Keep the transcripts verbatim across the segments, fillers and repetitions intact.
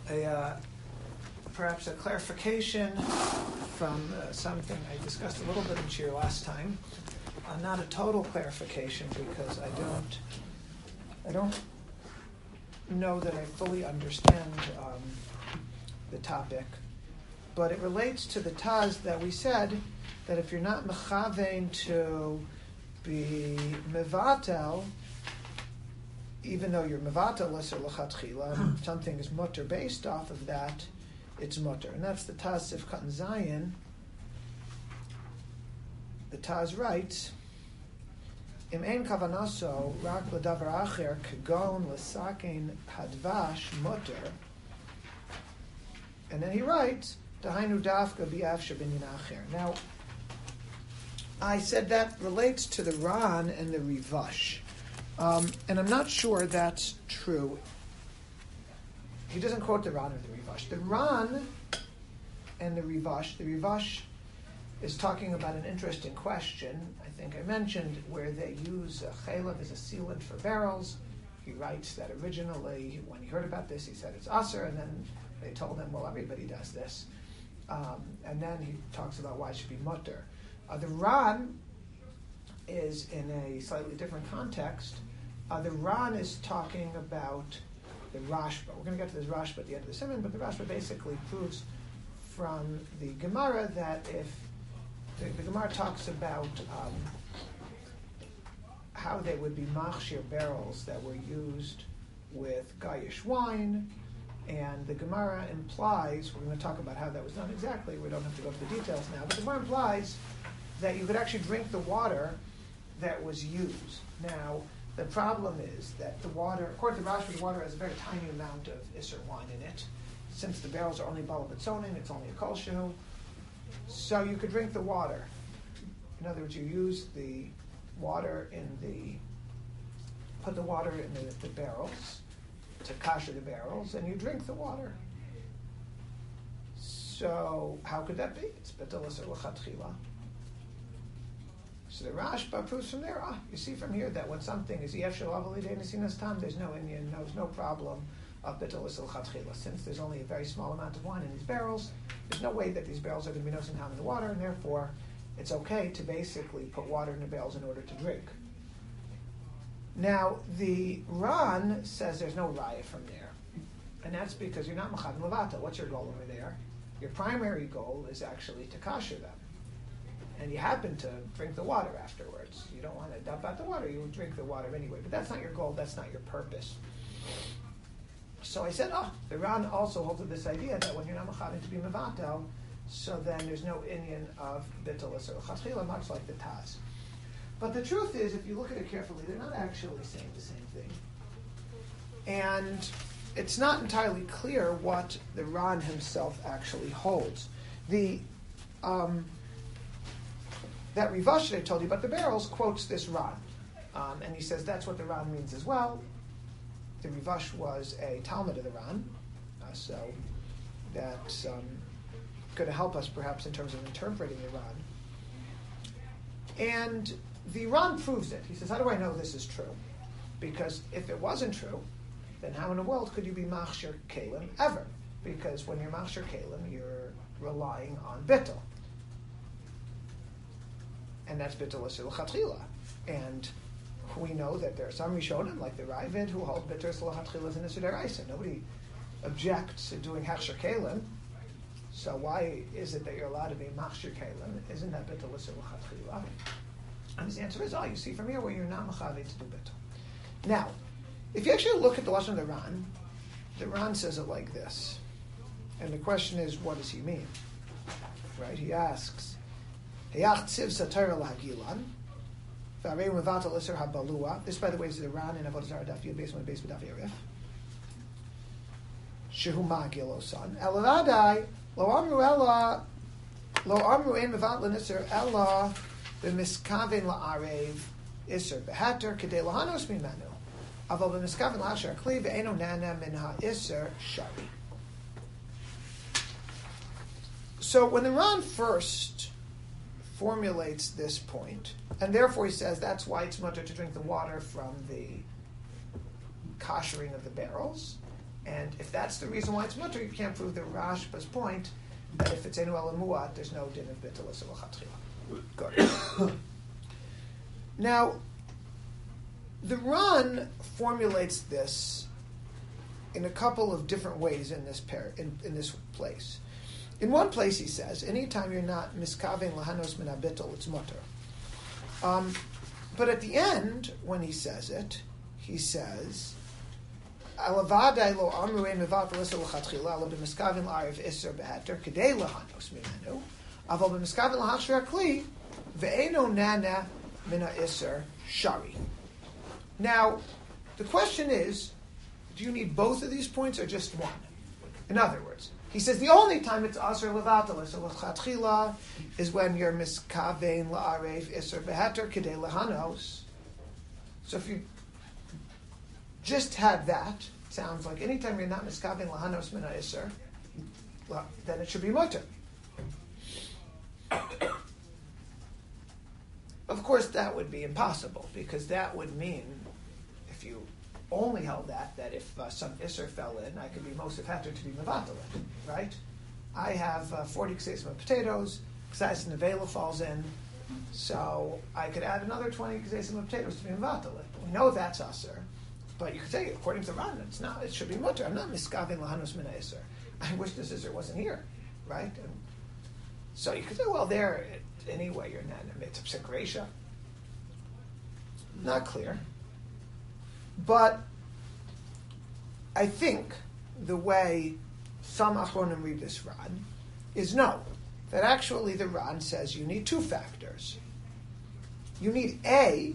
a uh, perhaps a clarification from uh, something I discussed a little bit in Shir last time. Uh, not a total clarification because I don't, I don't know that I fully understand um, the topic, but it relates to the Taz that we said that if you're not mechavein to be mevatel, even though you're mevatel l'ser l'chatchila, something is mutter based off of that, it's mutter. And that's the Taz Sifkat and Zayin. The Taz writes, Im ein kavanaso rak l'davar acher kagon l'sakein hadvash mutter. And then he writes, Dahainu dafka bi'af shabinyan acher. Now, I said that relates to the Ran and the Rivash. Um, and I'm not sure that's true. He doesn't quote the Ran or the Rivash. The Ran and the Rivash, the Rivash is talking about an interesting question, I think I mentioned, where they use a chaylev as a sealant for barrels. He writes that originally, when he heard about this, he said it's aser, and then they told him, well, everybody does this. Um, and then he talks about why it should be mutter. Uh, the Ran is in a slightly different context. Uh, the Ran is talking about the Rashba. We're going to get to this Rashba at the end of the Simon, but the Rashba basically proves from the Gemara that if the, the Gemara talks about um, how they would be machshir barrels that were used with Gayish wine, and the Gemara implies, we're going to talk about how that was done exactly, we don't have to go into the details now, but the Gemara implies that you could actually drink the water that was used. Now, the problem is that the water, according to Rashi, the water has a very tiny amount of Isser wine in it. Since the barrels are only balabitzonin, it's only a kol shehu, so you could drink the water. In other words, you use the water in the, put the water in the, the barrels, to kasher the barrels, and you drink the water. So, how could that be? It's betel Isser l'chatchila. So the Rashba proves from there, ah, you see from here that when something is Yef Shel Avalidei Nesinas Tam, there's no Indian, there's no problem of Betel Isel Chatchila. Since there's only a very small amount of wine in these barrels, there's no way that these barrels are going to be Nosin Ham in the water, and therefore it's okay to basically put water in the barrels in order to drink. Now, the Ran says there's no raya from there, and that's because you're not Machad Levata. What's your goal over there? Your primary goal is actually to kasher them. And you happen to drink the water afterwards. You don't want to dump out the water, you drink the water anyway. But that's not your goal, that's not your purpose. So I said, oh, the Ran also holds with this idea that when you're not mechavin to be mevatel, so then there's no inyan of bittul or chachila, much like the Taz. But the truth is, if you look at it carefully, they're not actually saying the same thing. And it's not entirely clear what the Ran himself actually holds. The... Um, That Rivash that I told you about the barrels quotes this Ran. Um, and he says that's what the Ran means as well. The Rivash was a Talmud of the Ran, uh, so that's um, going to help us perhaps in terms of interpreting the Ran. And the Ran proves it. He says, how do I know this is true? Because if it wasn't true, then how in the world could you be Machshir Kalim ever? Because when you're Machshir Kalim, you're relying on Bittul. And that's Bittul Isser L'Chatchila. And we know that there are some Rishonim, like the Ravid, who hold Bittul Isser L'Chatchila as an Isser Deraisa. Nobody objects to doing Hechsher Kalim. So why is it that you're allowed to be Machshir Kalim? Isn't that Bittul Isser L'Chatchila? And his answer is, oh, you see from here where you're not Mechavi to do Bittul. Now, if you actually look at the Lashon of the Ran, the Ran says it like this. And the question is, what does he mean? Right? He asks, This, by the way, is the Ran in Avodah Zarah Daf Yud Beis Amud Beis B'Daf Yarif. Shehu Magil Osan. Elavadai lo amru ella lo amru ein mevat l'nisser ella b'miskaven la'arev iser behater kedei lahanos mimenu aval b'miskaven la'asher kli ve'eno nana min ha'isser shari. So when the Ran first formulates this point, and therefore he says that's why it's mutter to drink the water from the koshering of the barrels. And if that's the reason why it's mutter, you can't prove the Rashba's point that if it's enu el muat, there's no din of bittul l'chatchila. Good. Now, the Ran formulates this in a couple of different ways in this pair, in, in this place. In one place, he says, anytime you're not miskaven lahanos min habittul, it's mutter. Um, but at the end, when he says it, he says, "Alavadai lo amru ein mevat l'isur l'chatchila lo b'miskaven la'ariv iser beheter kedei lahanos mimenu aval b'miskaven lahachshir hakli ve'eno nana min ha'isur shari." Now, the question is, do you need both of these points or just one? In other words, he says the only time it's asr levatal so l'chatchila is when you're miskavein la'arev iser beheter kedei lahanos. So if you just had that, sounds like anytime you're not miskavein lahanos min ha'isur, then it should be mutter. Of course, that would be impossible because that would mean, if you only held that, that if uh, some Isser fell in, I could be Mosef Heter to be Mevatel, right? I have uh, forty ksesim of potatoes, Ksais Nevela falls in, so I could add another twenty ksesim of potatoes to be Mevatel. We know that's Asser, but you could say, according to Ran, it's not, it should be Mutter. I'm not Miskavin Lahanos Mina Isser. I wish this Isser wasn't here, right? And so you could say, well, there, it, anyway, you're not in a mitzvah Resha. Not clear. But I think the way some Achronim read this Ran is no, that actually the Ran says you need two factors. You need A,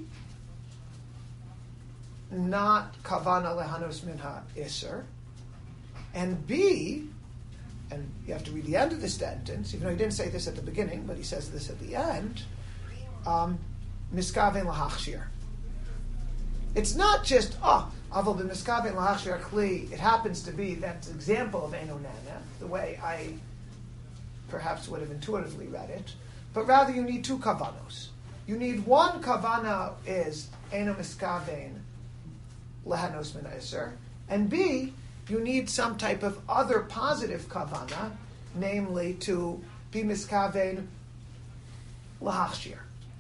not kavana lehanos minha iser, and B, and you have to read the end of the sentence, even though he didn't say this at the beginning, but he says this at the end, um, miskaven lahachshir. It's not just, oh, aval b'miskaven lahachshir kli, it happens to be that example of eno nana, the way I perhaps would have intuitively read it, but rather you need two kavanos. You need one kavana is eno miskaven lehanos min ha'isur, and B, you need some type of other positive kavana, namely to be miskaven lahachshir.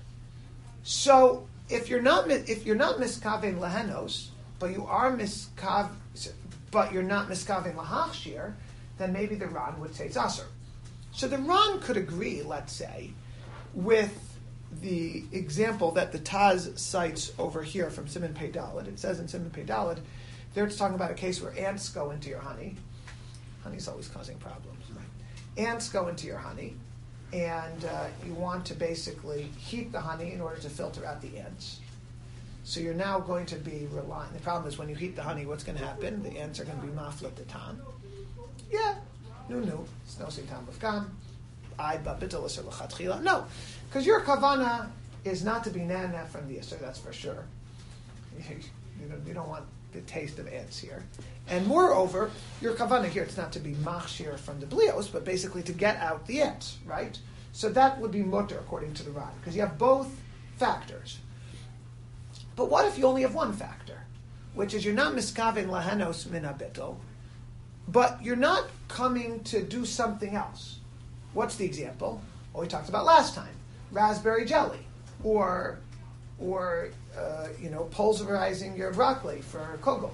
So if you're not if you're not miskaven lahanos, but you are miskav, but you're not miskaven lahachshir, then maybe the Ran would say it's aser. So the Ran could agree, let's say, with the example that the Taz cites over here from Siman Pei Daled. It says in Siman Pei Daled, there it's talking about a case where ants go into your honey. Honey's always causing problems, right? Ants go into your honey, and uh, you want to basically heat the honey in order to filter out the ants. So you're now going to be relying. The problem is when you heat the honey, what's going to happen? The ants are going to be maflet the tam. Yeah, no, no, snosi tam of gam. I babitalis or l'chatchila. No, because your kavana is not to be nana from the Isser, that's for sure. You don't, you don't want the taste of ants here. And moreover, your kavana here, it's not to be machshir from the blios, but basically to get out the ants, right? So that would be mutter according to the Ran, because you have both factors. But what if you only have one factor, which is you're not miskaven lahanos min habittul, but you're not coming to do something else? What's the example? Well, we talked about last time, raspberry jelly, or or uh, you know, pulverizing your broccoli for kogel,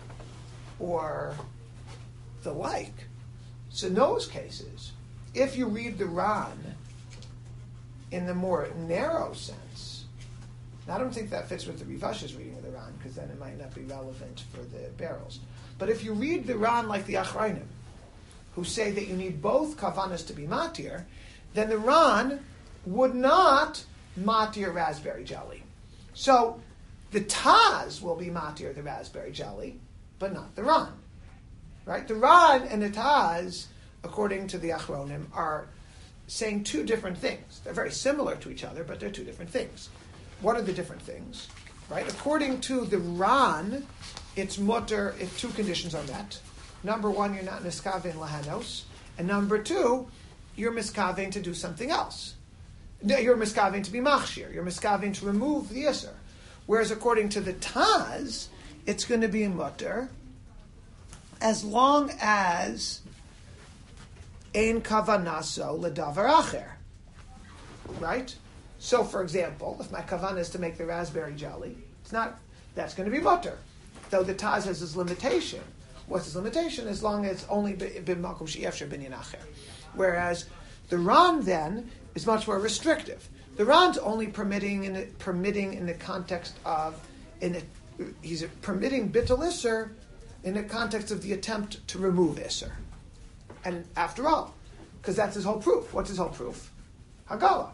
or the like. So in those cases, if you read the Ran in the more narrow sense, I don't think that fits with the Rivash's reading of the Ran, because then it might not be relevant for the barrels. But if you read the Ran like the Achrayim, who say that you need both kavanas to be matir, then the Ran would not matir raspberry jelly. So the Taz will be matir the raspberry jelly, but not the Ran. Right? The Ran and the Taz, according to the Achronim, are saying two different things. They're very similar to each other, but they're two different things. What are the different things? Right? According to the Ran, it's mutter if two conditions are met. Number one, you're not miskaven lahanos, and number two, you're miskaven to do something else. You're miskaven to be machshir. You're miskaven to remove the Isser. Whereas according to the Taz, it's going to be mutter as long as ein kavanaso ledavar acher, right? So, for example, if my kavanah is to make the raspberry jelly, it's not, that's going to be mutter. Though the Taz has his limitation. What's his limitation? As long as it's only b'makom she'efshar binyan acher. Whereas the Ran then is much more restrictive. The Ran's only permitting in the, permitting in the context of in a, he's permitting bittul isser in the context of the attempt to remove isser. And after all, because that's his whole proof. What's his whole proof? Hagala.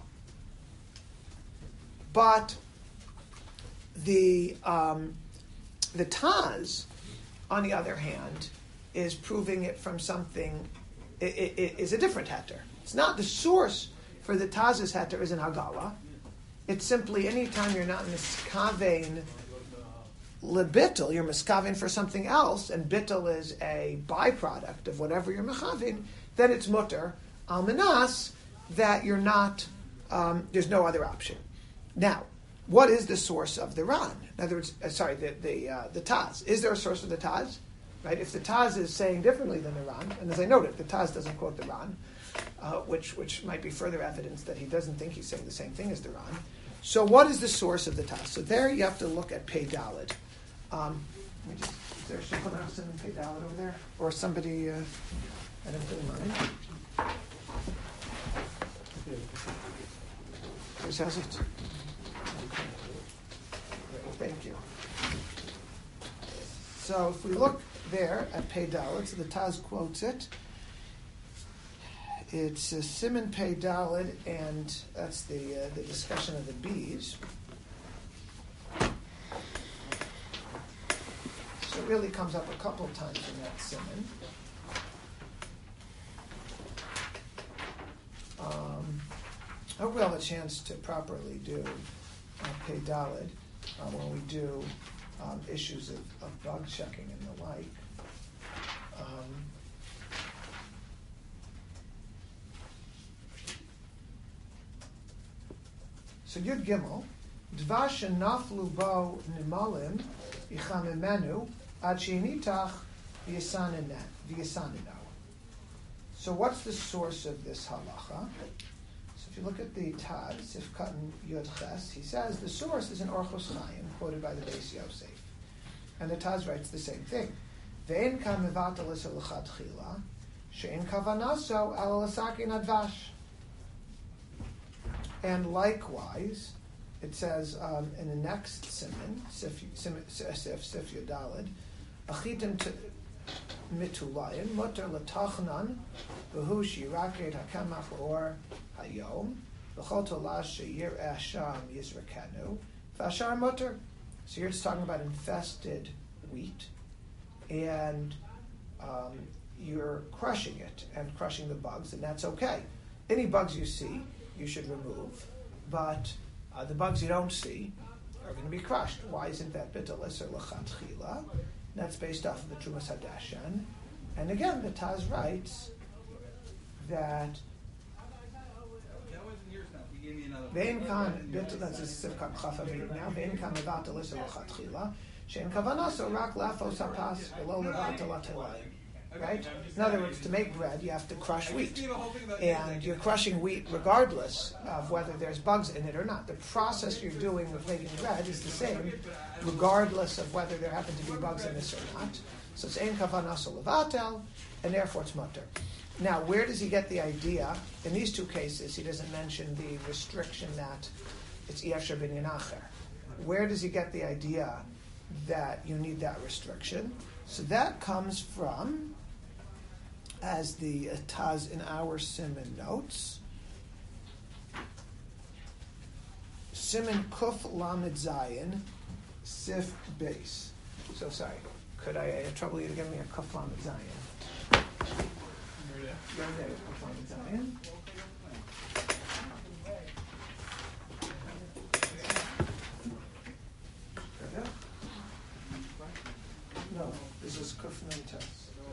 But the um, the Taz, on the other hand, is proving it from something. It, it, it is a different heter. It's not the source for the Taz's heter is in Hagala. It's simply anytime you're not miskavein lebittel, you're miskavein for something else, and bittel is a byproduct of whatever you're mechavein, then it's mutter al minas that you're not. Um, there's no other option. Now, what is the source of the Ran? In other words, uh, sorry, the the, uh, the Taz. Is there a source of the Taz? Right? If the Taz is saying differently than the Ran, and as I noted, the Taz doesn't quote the Ran, uh, which which might be further evidence that he doesn't think he's saying the same thing as the Ran. So, what is the source of the Taz? So there, you have to look at Pei Daled. Um, let me just, is there someone else in Pei Daled over there, or somebody? Uh, I don't put in mind. Who says it? Thank you. So if we look there at Pei Daled, so the Taz quotes it. It's uh, Siman Pei Daled, and that's the uh, the discussion of the bees. So it really comes up a couple of times in that Siman. Um, I hope we'll have a chance to properly do uh, Pei Daled uh, when we do um, issues of, of bug checking and the like. Um, so Yud Gimel, Dvash naflu bo nimalim ichamemenu ad she'initach v'yisaninu. So what's the source of this halacha? If you look at the Taz, Sifkat Yud Ches, he says the source is in Orchos Chaim, quoted by the Beis Yosef. And the Taz writes the same thing. Ve'en kan mevatel iser l'chadchila, she'en kavanaso al l'sakin advash. And likewise, it says um, in the next siman, Sif, Sif, Sif Yudalid, achitim mitulayin, mutter l'tachnan, v'hu shiraket hakamach or hayom, v'chol tolah she'yir asham yizrakenu, v'ashar mutter. So you're just talking about infested wheat, and um, you're crushing it and crushing the bugs, and that's okay. Any bugs you see, you should remove, but uh, the bugs you don't see are going to be crushed. Why isn't that bittul iser l'chatchila? That's based off of the Trumas Hadashan. And again, the Taz writes that Ve'en kan bittul, that's a sifkat chafavit now, Ve'en kan mevatel iser l'chatchila, she'en kavanaso rak lafos hapas v'lo levatel atelayim. Right? In other words, to make bread, you have to crush wheat. And you're crushing wheat regardless of whether there's bugs in it or not. The process you're doing with making bread is the same, regardless of whether there happen to be bugs in this or not. So it's ein kavanaso levatel, and therefore it's mutter. Now, where does he get the idea? In these two cases, he doesn't mention the restriction that it's yefshar binyan acher. Where does he get the idea that you need that restriction? So that comes from, as the uh, Taz in our Siman notes, Siman Kuf Lamed Zayin, Sif Base. So sorry, could I, I trouble you to give me a Kuf Lamed Zayin? There it is, Kuf Lamed Zayin. No, this is Kuf Nun Tes.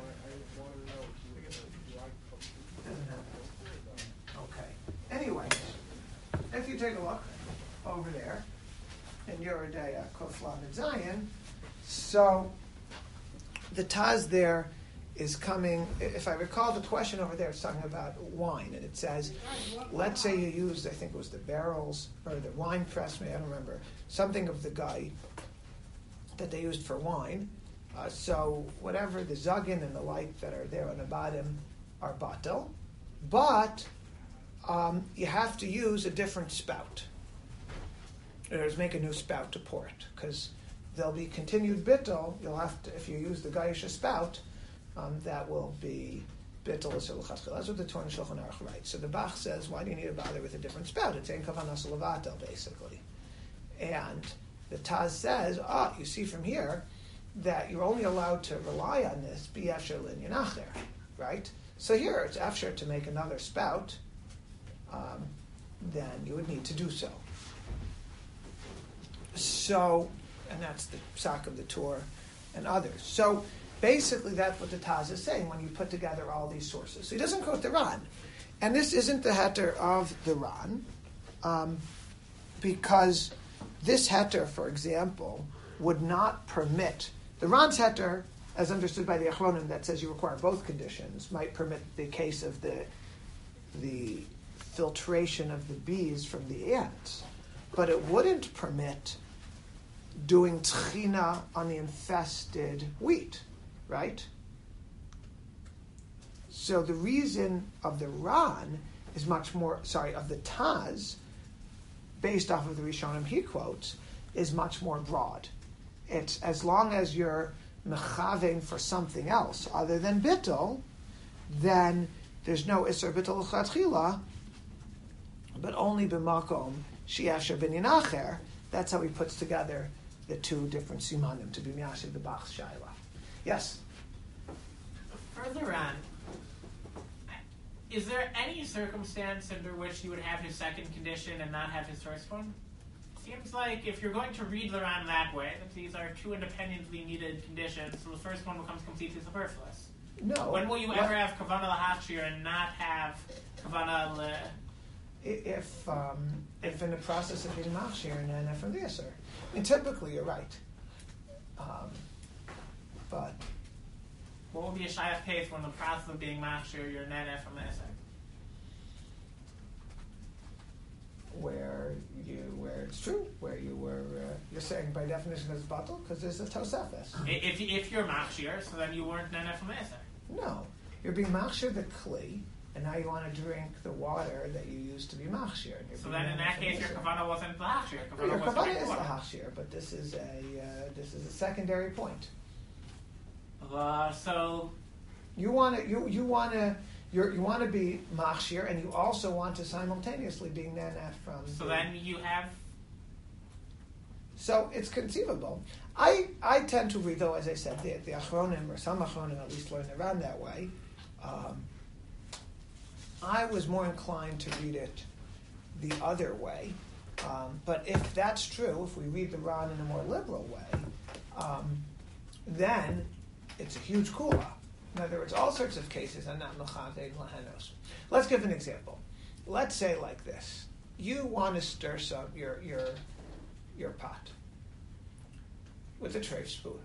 Okay. Anyway, if you take a look over there in Yoredea Kuf Lamed Zayin, so the Taz there is coming, if I recall the question over there, it's talking about wine, and it says, let's say you used, I think it was the barrels, or the wine press, I don't remember, something of the guy that they used for wine. Uh, so whatever the zagin and the like that are there on the bottom are batel, but um, you have to use a different spout. Or just make a new spout to pour it, because there'll be continued bittel. You'll have to, if you use the Gaisha spout, um, that will be bittel as l'chadchila. That's what the Torah Shulchan Aruch writes. So the Bach says, why do you need to bother with a different spout? It's ein kavanas levatel, basically. And the Taz says, ah, you see from here that you're only allowed to rely on this b'yafsher l'nyanacher, right? So here it's after to make another spout, um, then you would need to do so. So, and that's the psak of the Torah and others. So basically that's what the Taz is saying when you put together all these sources. So he doesn't quote the Ran. And this isn't the heter of the Ran, um, because this heter, for example, would not permit, the Ran's heter, as understood by the Achronim, that says you require both conditions, might permit the case of the the filtration of the bees from the ants. But it wouldn't permit doing tchina on the infested wheat, right? So the reason of the Ran is much more, sorry, of the Taz, based off of the Rishonim he quotes, is much more broad. It's as long as you're mechaving for something else other than bittul, then there's no isser bittul l'chatchila, but only b'makom shi'asher b'ninacher. That's how he puts together the two different simanim to be miyashiv the Bach's shaila. Yes? Further on, is there any circumstance under which you would have his second condition and not have his first one? Seems like if you're going to read the Ran that way, that these are two independently needed conditions, so the first one becomes completely superfluous. No. When will you what? ever have Kavanah L'Hachshir and not have Kavanah Le... If um, if in the process of being machshir and then from the Isser. I mean, typically you're right. Um, but... What would be a Shayach case when the process of being machshir, you're nene from the Isser? Where you, where it's true, where you were, uh, you're saying by definition it's batal because there's a tosefes. If if you're machshir, so then you weren't nene from the Isser. No, you're being machshir the kli, and now you want to drink the water that you used to be machshir. So then, in that case, your kavanah wasn't the hachshir. No, your kavanah is the hachshir, but this is a uh, this is a secondary point. Uh, so you want to you you want to. You're, you want to be machshir, and you also want to simultaneously be nanat from. So the, then you have. So it's conceivable. I I tend to read, though, as I said, the, the achronim, or some achronim at least learn the Ran that way. Um, I was more inclined to read it the other way. Um, but if that's true, if we read the Ran in a more liberal way, um, then it's a huge kula. In other words, all sorts of cases are not mechaveg lahenos. Let's give an example. Let's say like this: you want to stir some your your your pot with a treif spoon.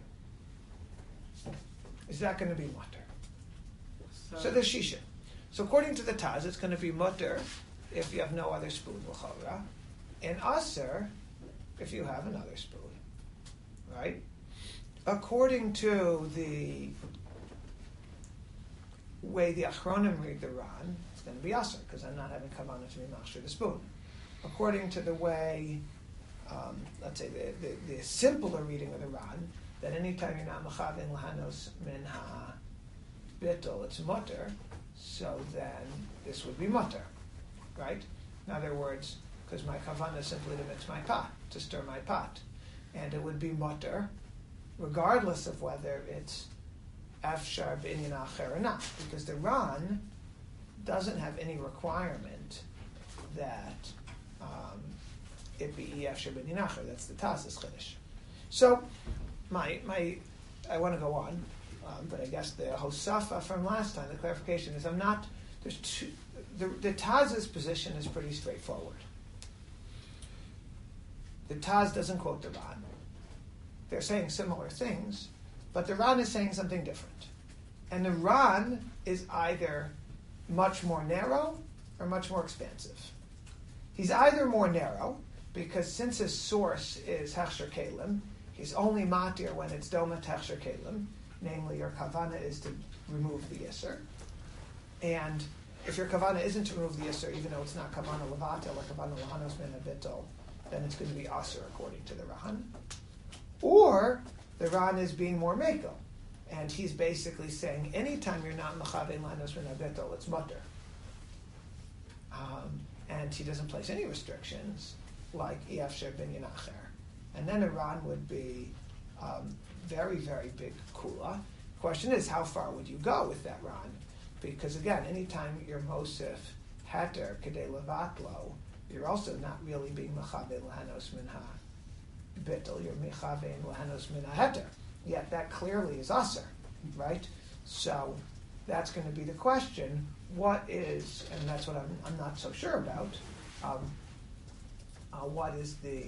Is that going to be mutter? So, so there's shisha. So according to the Taz, it's going to be mutter if you have no other spoon l'chavra, and aser if you have another spoon. Right? According to the way the Achronim read the Ran, it's going to be aser, because I'm not having kavanah to be machshir the spoon. According to the way, um, let's say, the, the, the simpler reading of the Ran, that anytime you're not machavin lahanos min ha-bittul, it's mutter, so then this would be mutter, right? In other words, because my kavanah is simply to mix my pot, to stir my pot. And it would be mutter, regardless of whether it's afshar b'inyan acher or not, because the Ran doesn't have any requirement that um, it be afshar b'inyan acher. That's the Taz's chiddush. So, my my, I want to go on, um, but I guess the hosafa from last time, the clarification is I'm not. There's two. The, the Taz's position is pretty straightforward. The Taz doesn't quote the Ran. They're saying similar things, but the Ran is saying something different. And the Ran is either much more narrow or much more expansive. He's either more narrow, because since his source is Hechsher Kalim, he's only matir when it's Doma Hechsher Kalim, namely your kavana is to remove the Yisr. And if your kavana isn't to remove the Yisr, even though it's not kavana levata or kavana lahanos min habitol, then it's going to be aser according to the Ran. Or the Ran is being more meko, and he's basically saying anytime you're not mechavein lahanos min habitol, it's mutter. Um, and he doesn't place any restrictions like Iyafsher binyan acher. And then Iran would be um, very, very big kula. Question is, how far would you go with that Ran? Because again, anytime you're Mosif Hater Kedei Levatlo, you're also not really being Mechavein Lahanos Min Ha-Bittel, you're Mechavein Lahanos Min Ha-Heter. Yet that clearly is Aser, right? So that's going to be the question. What is, and that's what I'm, I'm not so sure about, um, uh, what is the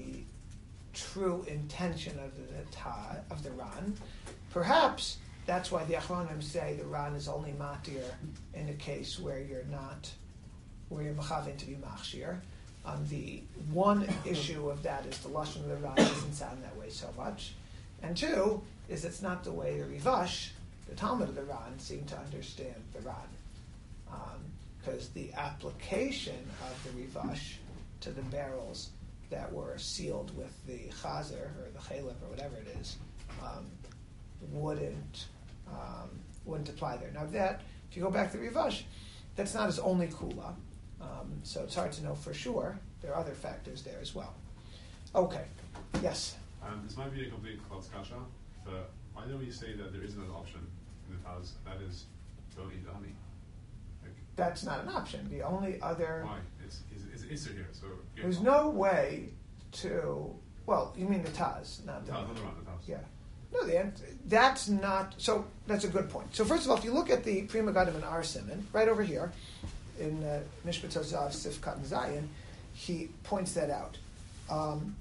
true intention of the ta, of the Ran? Perhaps that's why the Achronim say the Ran is only matir in a case where you're not, where you're mechavein to be machshir. Um, the one issue of that is the lashon of the Ran doesn't sound that way so much, and two is it's not the way the Rivash, the Talmud of the Ran, seem to understand the Ran. Because um, the application of the Rivash to the barrels that were sealed with the chazer or the chaleb or whatever it is um, wouldn't um, wouldn't apply there. Now that, if you go back to the Rivash, that's not his only kula, um, so it's hard to know for sure. There are other factors there as well. Okay, yes? Um, this might be a complete Klotz kasha, but why don't we say that there is another option in the Taz, that is don't eat the honey? Like, that's not an option. The only other... Why? It's, it's, it's Isser here, so... There's no way to... Well, you mean the Taz, not the... Taz, not the Ran, the Taz. Yeah. No, the, that's not... So, that's a good point. So, first of all, if you look at the Prima Gadim and Ar Siman, right over here, in uh, Mishpat Zav Sifkat and Zayin, he points that out. Um,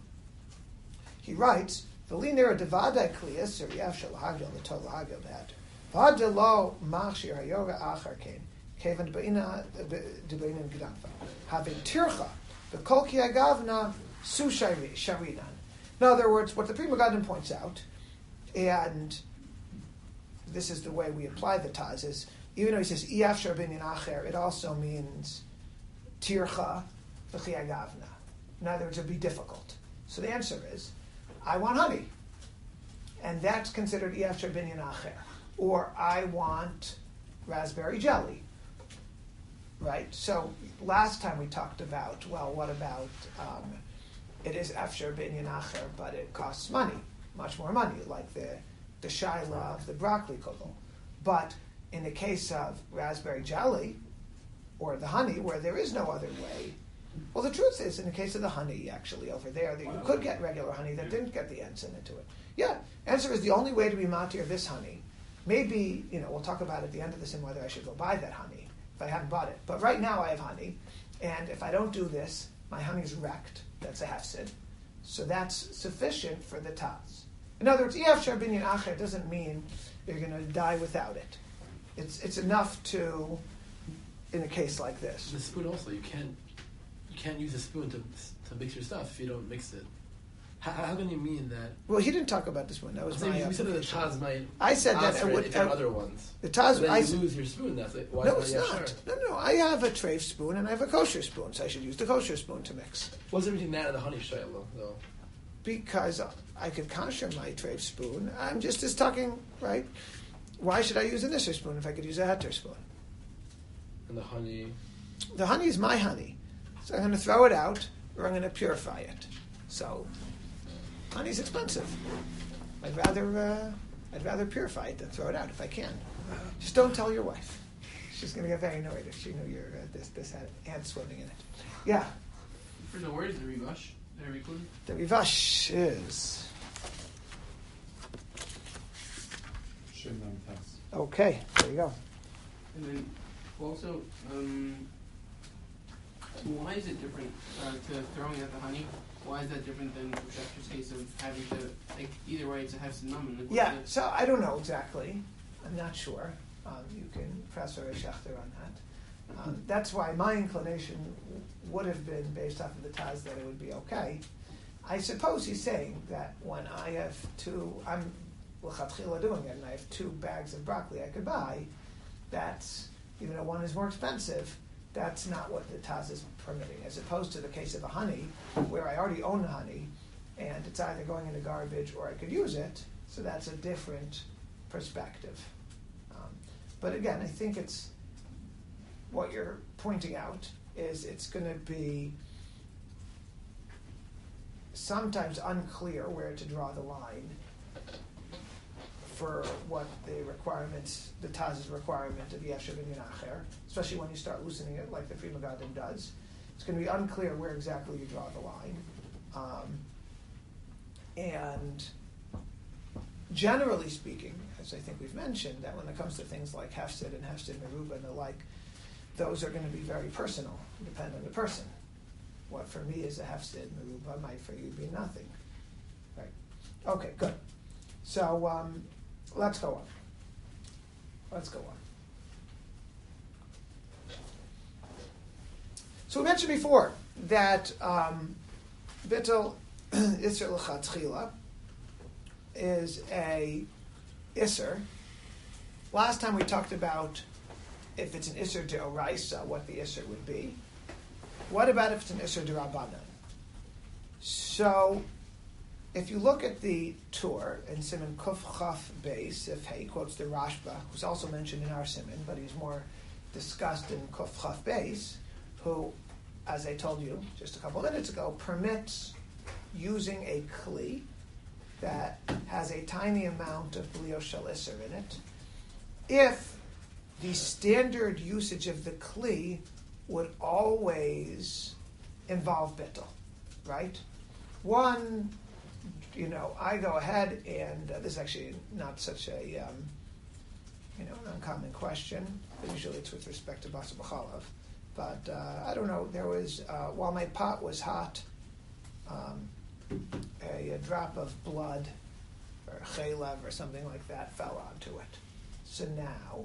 he writes, V'linera devadai kliyas, or yav shel hagil, the tol hagil that. V'adelo machshir hayoga achar kain, kevan debeina debeina gedanfa. Having tircha, v'kol ki agavna su sharinan. In other words, what the Prima Gadim points out, and this is the way we apply the Taz, is even though he says iyaf shar binyan acher, it also means tircha v'chi agavna. In other words, it would be difficult. So the answer is, I want honey, and that's considered iyaf shar binyan acher. Or I want raspberry jelly, right? So last time we talked about, well, what about um, it is afshar binyan acher, but it costs money, much more money, like the the shaila of the broccoli kugel. But in the case of raspberry jelly or the honey, where there is no other way, well, the truth is, in the case of the honey, actually, over there, that you could get regular honey that didn't get the ensign into it. Yeah, answer is the only way to be matir this honey. Maybe, you know, we'll talk about at the end of this and whether I should go buy that honey if I haven't bought it. But right now I have honey, and if I don't do this, my honey's wrecked. That's a hefsid. So that's sufficient for the taz. In other words, iyaf shar binyan acher doesn't mean you're going to die without it. It's it's enough to, in a case like this. The spoon also, you can't you can't use a spoon to to mix your stuff if you don't mix it. How, how can you mean that? Well, he didn't talk about this one. That was my you said that the application. Taz might. I said that answer it would- if there are I- other ones. The Taz, But then I you s- lose your spoon. That's like, why No, why- it's yeah, not. Sure. No, no, I have a treif spoon and I have a kosher spoon, so I should use the kosher spoon to mix. What's everything that and the honey shiloh though? Because I could kosher my treif spoon. I'm just as talking, right? Why should I use a nisser spoon if I could use a heter spoon? And the honey. The honey is my honey. So I'm going to throw it out or I'm going to purify it. So honey's expensive. I'd rather uh, I'd rather purify it than throw it out if I can. Just don't tell your wife. She's going to get very annoyed if she knew your uh, this this had ant swimming in it. Yeah. For the words, the Rivash, they're included. The Rivash is Shimon Taz. okay. There you go. And then also, um, why is it different uh, to throwing out the honey? Why is that different than Shefter's case of having to, like, either way, it's a hefsin num and liquid? Yeah. So I don't know exactly. I'm not sure. Um, you can press Ray Shachter on that. Um, that's why my inclination w- would have been, based off of the Taz, that it would be okay. I suppose he's saying that when I have two, I'm l'chatchila doing it, and I have two bags of broccoli I could buy, that's, even though one is more expensive, that's not what the Taz is permitting, as opposed to the case of a honey, where I already own the honey, and it's either going in the garbage or I could use it, so that's a different perspective. Um, but again, I think it's, what you're pointing out is it's going to be sometimes unclear where to draw the line for what the requirements, the Taz's requirement of Yeshiv and Yenacher, especially when you start loosening it like the Pri Megadim does. It's going to be unclear where exactly you draw the line. Um, and generally speaking, as I think we've mentioned, that when it comes to things like Hefsid and Hefsid Meruba and the like, those are going to be very personal, depending on the person. What for me is a Hefsid Meruba might for you be nothing. Right. Okay, good. So um, let's go on. Let's go on. So we mentioned before that um, Bittul Isser L'Chatchila is a Isser. Last time we talked about if it's an Isser de Oraisa, what the Isser would be. What about if it's an Isser de Rabbanan? So, if you look at the Tur in Siman Kuf Chaf Beis, if he quotes the Rashba, who's also mentioned in our Siman, but he's more discussed in Kuf Chaf Beis, who, as I told you just a couple of minutes ago, permits using a kli that has a tiny amount of blio shel Isser in it, if the standard usage of the kli would always involve bittul, right? One, you know, I go ahead and uh, this is actually not such a, um, you know, an uncommon question. Usually it's with respect to Basar B'chalav. But uh, I don't know, there was, uh, while my pot was hot, um, a, a drop of blood or chaylev or something like that fell onto it. So now,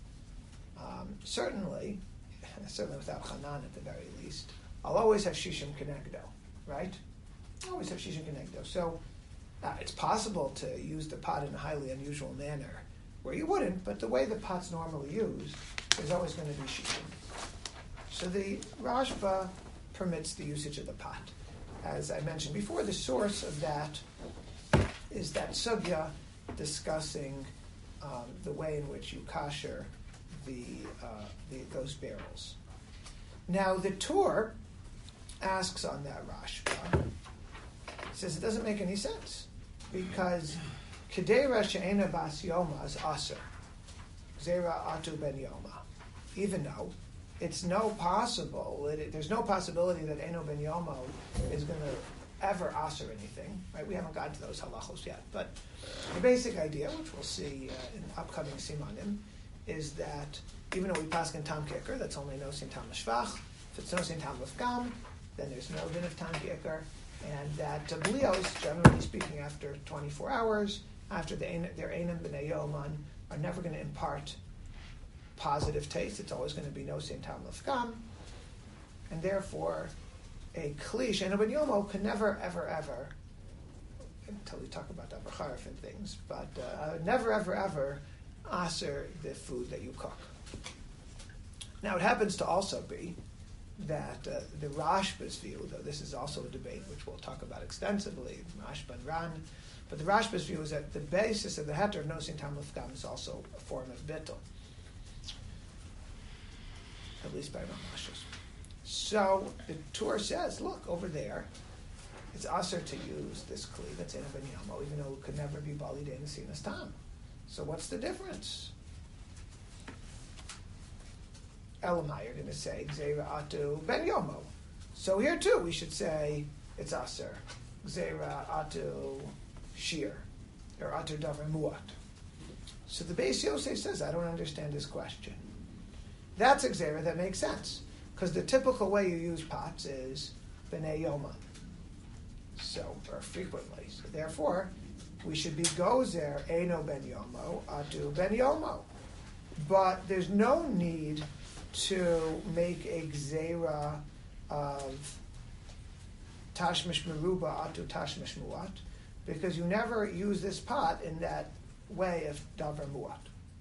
um, certainly, certainly without Hanan at the very least, I'll always have Shishim Kenegdo, right? Always have Shishim Kenegdo. So uh, it's possible to use the pot in a highly unusual manner where you wouldn't, but the way the pot's normally used, there's always going to be Shishim. So the Rashba permits the usage of the pot. As I mentioned before, the source of that is that sugya discussing um, the way in which you kasher the, uh, the those barrels. Now the Tur asks on that Rashba, says it doesn't make any sense because Kedera she'ena bas yoma is aser, zera atu ben yoma, even though it's no possible, it, there's no possibility that eno ben yomo is going to ever aser anything, right? We haven't gotten to those halachos yet, but the basic idea, which we'll see uh, in upcoming simanim, is that even though we pass in tam kicker, that's only no sin tam l'shvach. If it's no sin tam l'fgam, then there's no din of tam kicker, and that uh, blios, generally speaking, after twenty-four hours, after the ein, their einim b'nei yoman, are never going to impart positive taste. It's always going to be no sin tam l'fgam, and therefore a kli she'eno ben yomo can never, ever, ever, until we talk about davar charif and things, but uh, never, ever, ever aser the food that you cook. Now it happens to also be that uh, the Rashba's view, though this is also a debate which we'll talk about extensively, Rashba and Ran, but the Rashba's view is that the basis of the heter of no sin tam l'fgam is also a form of bittul, at least by Ramashas. So the Tur says, look, over there, it's aser to use this kli that's in a ben yamo, even though it could never be bali de nesinas tam. So what's the difference? Elamai, you're going to say Gzeira Atu Ben Yomo. So here too we should say it's Aser. Gzeira Atu Shir. Or Atu Davar Muat. So the Beis Yosef says, I don't understand this question. That's a Gzeira that makes sense. Because the typical way you use pots is B'nei Yoma. So, or frequently. So therefore, we should be Gozer Eino Ben Yomo Atu Ben Yomo. but there's no need to make a gzeira of tashmish meruba atu tashmish muat, because you never use this pot in that way of davar muat.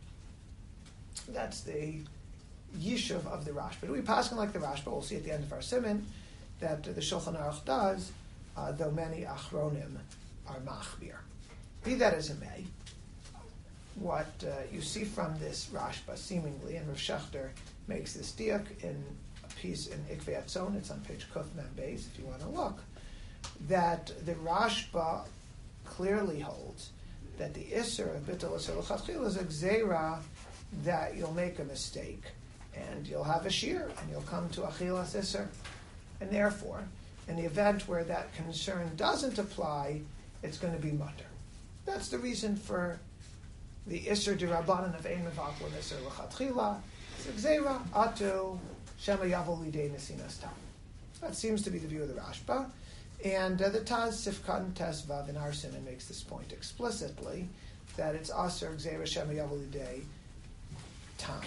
That's the yishuv of the Rashba. We pass on like the Rashba. We'll see at the end of our siman that the Shulchan Aruch does, uh, though many achronim are machbir. Be that as it may, what uh, you see from this Rashba, seemingly, and Rav Shechter makes this diak in a piece in Ikvei Atzon, it's on page Kuf Mem Beis, if you want to look, that the Rashba clearly holds that the Isser of Bittul Isser L'Chatchil is a gzeira that you'll make a mistake, and you'll have a shear, and you'll come to Achilas Isser. And therefore, in the event where that concern doesn't apply, it's going to be mutter. That's the reason for the Isser D'Rabbanan of Ein Mevatel Isser L'Chatchila. It's a gzeira atu shema yavol lidei nesinas tam. That seems to be the view of the Rashba. And uh, the Taz Sifkan Tes Vav in Arsinan makes this point explicitly, that it's aser gzeira shema yavol lidei tam.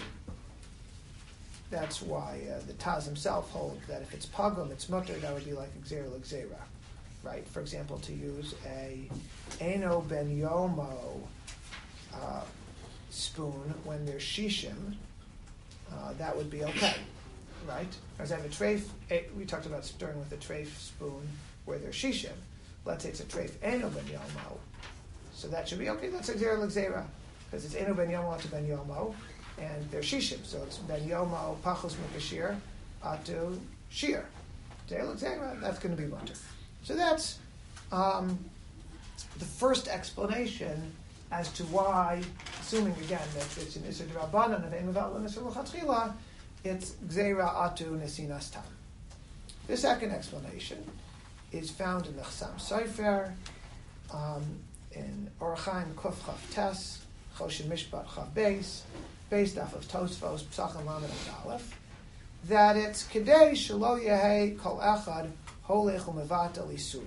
That's why uh, the Taz himself holds that if it's pagum, it's mutter, that would be like gzeira l'gzeira. Right? For example, to use a Eno Ben Yomo uh, spoon when there's shishim, uh, that would be okay. Right? As I have a treif, we talked about stirring with a treif spoon where there's shishim. Let's say it's a treif Eno Ben Yomo. So that should be okay. That's a gzeira l'gzeira. Because it's Eno Ben Yomo to Ben Yomo, and they're shishim. So it's Ben Yomo pachos mikashir atu shir. Gzeira l'gzeira, that's going to be mutter. So that's um, the first explanation as to why, assuming again that it's an Isser D'Rabbanan of Ein Mevatel Isser L'Chatchila, it's Gzeira Atu Nesinas Tam. The second explanation is found in the Chassam Sofer, um, in Orach Chaim Kuf Chav Tes, Choshen Mishpat Chav Beis, based off of Tosfos Psachim Lamed and Aleph, that it's Kedei Shelo Yehei Kol Echad Holech U'Mevatel Isurin.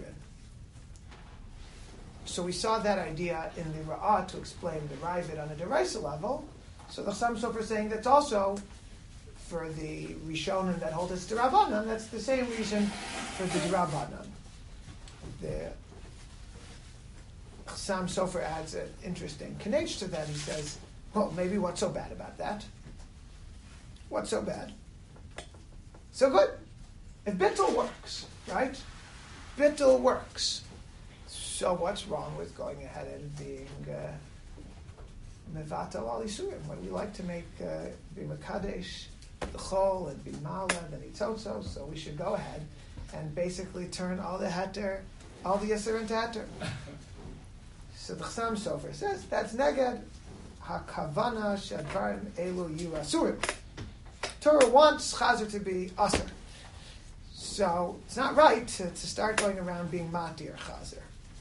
So we saw that idea in the Ra'ah to explain the Ravid on a Deraisa level. So the Chassam Sofer is saying that's also for the Rishonim that hold it's D'Rabbanan. That's the same reason for the D'Rabbanan. The Chassam Sofer adds an interesting connection to that. He says, well, maybe what's so bad about that? What's so bad? So good. If Bittul works, right? Bittul works. So what's wrong with going ahead and being Mevatel Al Isurim? When we like to make uh, be Mekadesh, the Chol, and be Mala, then Itzotzo, so we should go ahead and basically turn all the Heter, all the Yisur into Heter. So the Chassam Sofer says, that's Neged HaKavana Shadvarim Elu Yu Asurim. Torah wants Chazer to be Asur. So it's not right to, to start going around being Matir Chazer.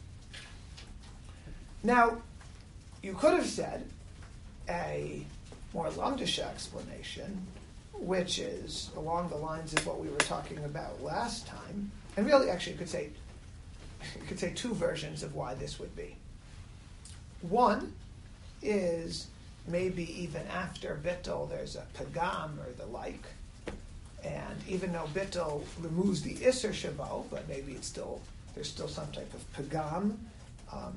Now, you could have said a more Lamdisha explanation, which is along the lines of what we were talking about last time, and really, actually, you could say you could say two versions of why this would be. One is maybe even after Bittul, there's a Pagam or the like, and even though Bittul removes the Isser Shabo, but maybe it's still there's still some type of Pagam. Um,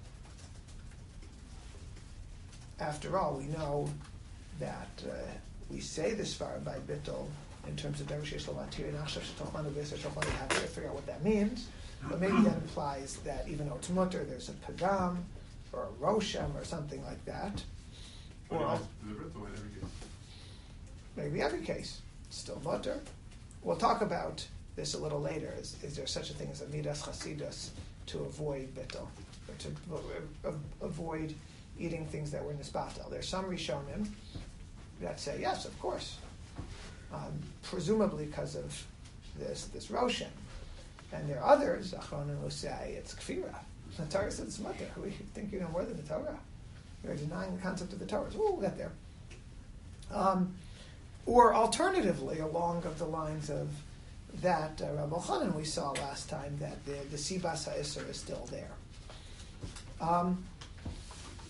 After all, we know that uh, we say this far by Bittul in terms of Derush Yesh Lavatir and Achshav Shetochmanu V'Yisr Shetochmanu. We have to figure out what that means, but maybe that implies that even though it's mutter, there's a Pagam or a Roshem or something like that. Or Or deliberate, or in every case. maybe every case, it's still mutter. We'll talk about this a little later. Is, is there such a thing as a Midas Chasidus to avoid Bittul, or to uh, avoid eating things that were nisbatel? There's some Rishonim that say yes, of course, um, presumably because of this this Roshem, and there are others Achronim who say it's kfira. The Torah says it's mutter. We think you know more than the Torah. You're denying the concept of the Torah. So we'll get there. Um, or alternatively, along of the lines of that uh, Rabbi Chanan we saw last time, that the the Sibas HaIsser is still there. Um,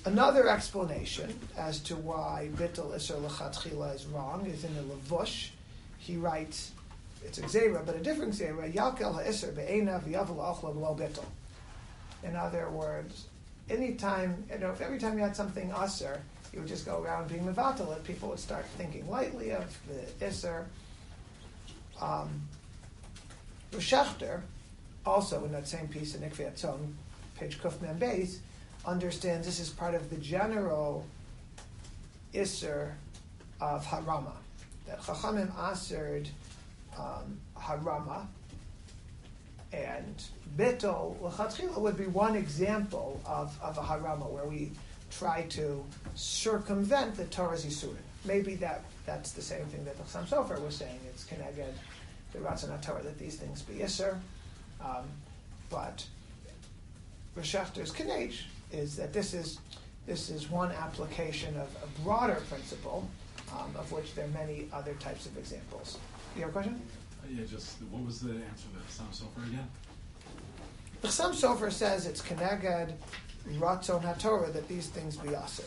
Another explanation as to why Bittul Isser L'Chatchila is wrong is in the Levush. He writes, it's a Gzeira, but a different Gzeira, Yakel HaIsser Be'ena V'yavel Ochla B'lo Bittul. In other words, anytime, you know, if every time you had something Asser, you would just go around being Mevatel it, people would start thinking lightly of the Isser. Um, Rishachter, also in that same piece in Ikvei Atzon, page Kuf Mem Beis, understands this is part of the general Isser of Harama. That Chachamim Asered um, Harama, and Bittul L'Chatchila would be one example of, of a Harama where we try to circumvent the Torah's Yisurim. Maybe that, that's the same thing that the Chassam Sofer was saying. It's Keneged, the Ratzon HaTorah, that these things be Isser. Um, but Reshachter's Kenech is that this is this is one application of a broader principle, um, of which there are many other types of examples. You have a question? Uh, yeah, just what was the answer to Chassam Sofer again? The Chassam Sofer says it's Keneged Ratzon HaTorah that these things be Asir.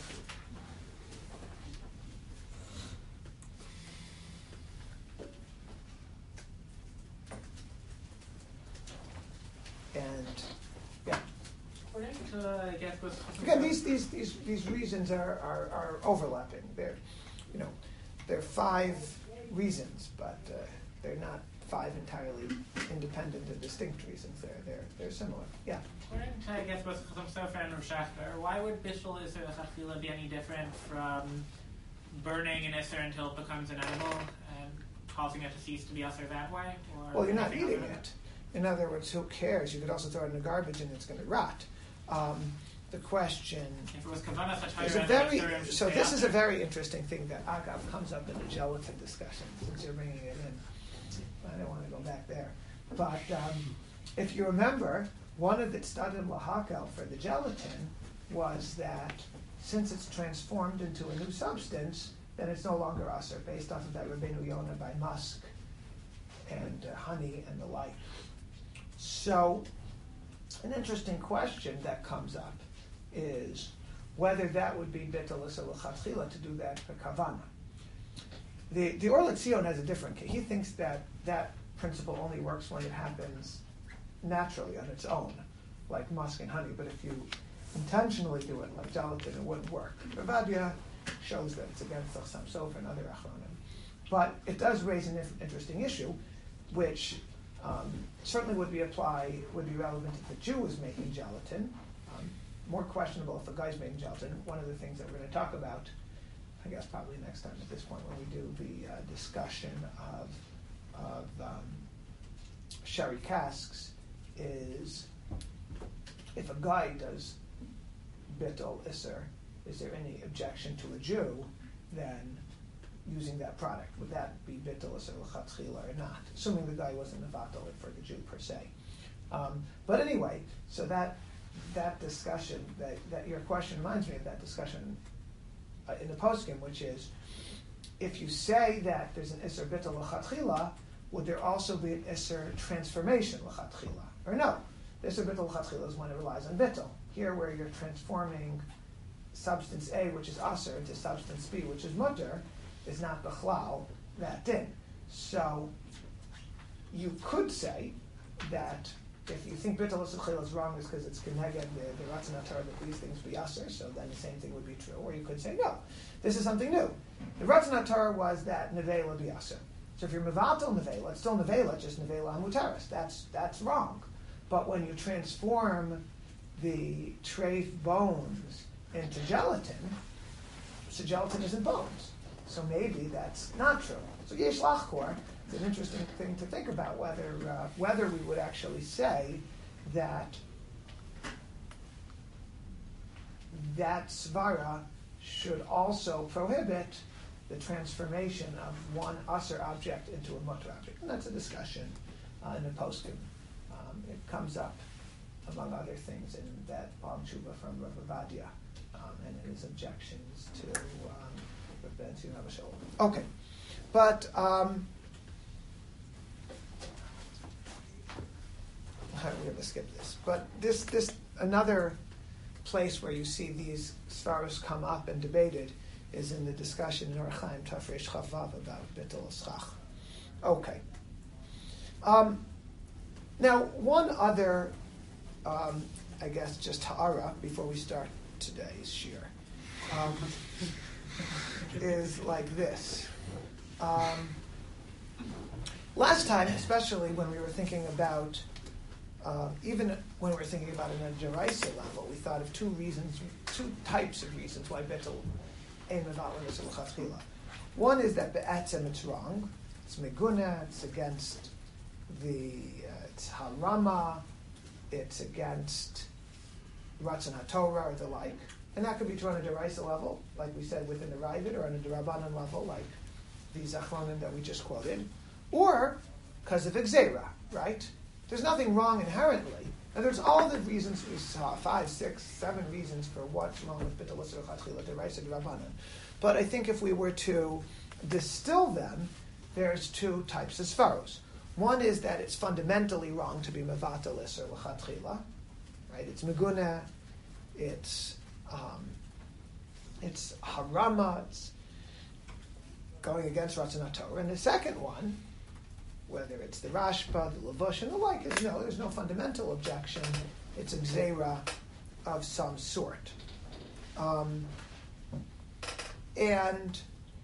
And yeah. According to, I guess, what's Again, these these these these reasons are, are, are overlapping. They're, you know, they're five reasons, but uh, they're not five entirely independent and distinct reasons. They're they're they're similar. Yeah. According to, I guess, what's Chassam Sofer and Rishachter, why would Bittul Isser L'Chatchila be any different from burning an Isser until it becomes an animal and causing it to cease to be Isser that way? Or Well, you're not anything eating other than- it. In other words, who cares? You could also throw it in the garbage and it's going to rot. Um, the question If it was Kavanah is a Satayra, very Isser should so. stay This out is there. a very interesting thing that Agav comes up in the gelatin discussion. Since you're bringing it in, I don't want to go back there. But um, if you remember, one of the Tzadim Lahakel for the gelatin was that since it's transformed into a new substance, then it's no longer aser, based off of that Rabbeinu Yonah by musk and uh, honey and the like. So, an interesting question that comes up is whether that would be Bittul Isser L'Chatchila to do that for Kavana. The the Or L'Tzion has a different case. He thinks that that principle only works when it happens naturally on its own, like musk and honey. But if you intentionally do it like gelatin, it wouldn't work. Ravadia shows that it's against the Chassam Sofer and other Achronim. But it does raise an inf- interesting issue, which um, certainly would be apply would be relevant if a Jew is making gelatin. Um, more questionable if a guy's making gelatin. One of the things that we're going to talk about, I guess probably next time at this point when we do the uh, discussion of of um, sherry casks, is if a guy does Bittul Isser, is there any objection to a Jew then using that product? Would that be Bittul Isser L'Chatchila or not? Assuming the guy wasn't mevatel it for the Jew per se. Um, but anyway, so that that discussion, that, that your question reminds me of that discussion uh, in the poskim, which is, if you say that there's an Isser Bittul L'Chatchila, would there also be an Isser transformation L'Chatchila? Or no? The Isser Bittul L'Chatchila is when it relies on Bittul. Here where you're transforming substance A, which is Aser, into substance B, which is Mutter, is not Bechlal, that din. So you could say that if you think Bittul L'Chatchila is wrong, is because it's Keneged, the, the Ratzon HaTorah, that these things be Aser, so then the same thing would be true. Or you could say, no, this is something new. The Ratzon HaTorah was that Nevela be Aser. So if you're Mevatel Nevela, it's still Nevela, just Nevela HaMutaris. That's, that's wrong. But when you transform the treif bones into gelatin, so gelatin isn't bones. So maybe that's not true. So Yesh Lachkor, it's an interesting thing to think about, whether uh, whether we would actually say that that svara should also prohibit the transformation of one aser object into a mutter object. And that's a discussion uh, in the poskim. Um, it comes up, among other things, in that Bal Tshuva from Rav Avadia, um, and in his objections to um, Rav Ben Zion Abba. Okay, but um, we're going to skip this. But this, this another place where you see these svaros come up and debated is in the discussion in Orach Chaim Tafresh Chavav about bittul schach. Okay. Um, now, one other, um, I guess, just ha'ara before we start today's shir, um, is like this. Um, last time, especially when we were thinking about, uh, even when we were thinking about it at a deraisa level, we thought of two reasons, two types of reasons why bittul ein mevatel is l'chatchila. One is that be'etzem it's wrong. It's meguna. It's against the. Uh, it's harama. It's against ratzon haTorah or the like, and that could be true on a deraisa level, like we said within the Ravid, or on a derabanan level, like these achronim that we just quoted, or because of exera, right? There's nothing wrong inherently, and there's all the reasons we saw, five, six, seven reasons for what's wrong with bittul isur chatchila deraisa derabanan. But I think if we were to distill them, there's two types of svaros. One is that it's fundamentally wrong to be mevatel isur l'chatchila, right? It's meguna, it's um, it's harama, it's going against ratzon haTorah. And the second one, whether it's the Rashba, the Lavush, and the like, is no, there's no fundamental objection. It's a gzeira of some sort. Um, and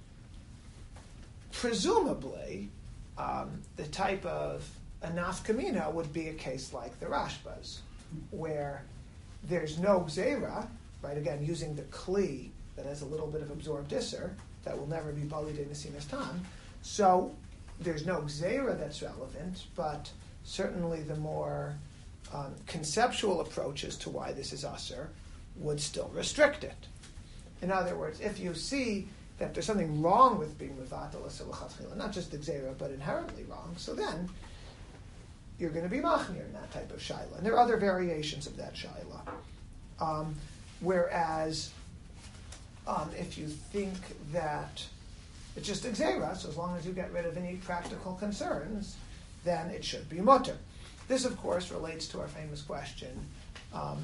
presumably, um, the type of a nafkamina would be a case like the Rashbas, where there's no gzeira, right? Again, using the kli that has a little bit of absorbed isser, that will never be balid in nesinas tam. So there's no gzeira that's relevant, but certainly the more um, conceptual approaches to why this is aser would still restrict it. In other words, if you see that there's something wrong with being mevatel isur l'chatchila, not just the gzeira, but inherently wrong, so then you're going to be machmir in that type of shaila. And there are other variations of that shaila. Um, whereas, um, if you think that it's just a gzeira, so as long as you get rid of any practical concerns, then it should be mutter. This, of course, relates to our famous question, um,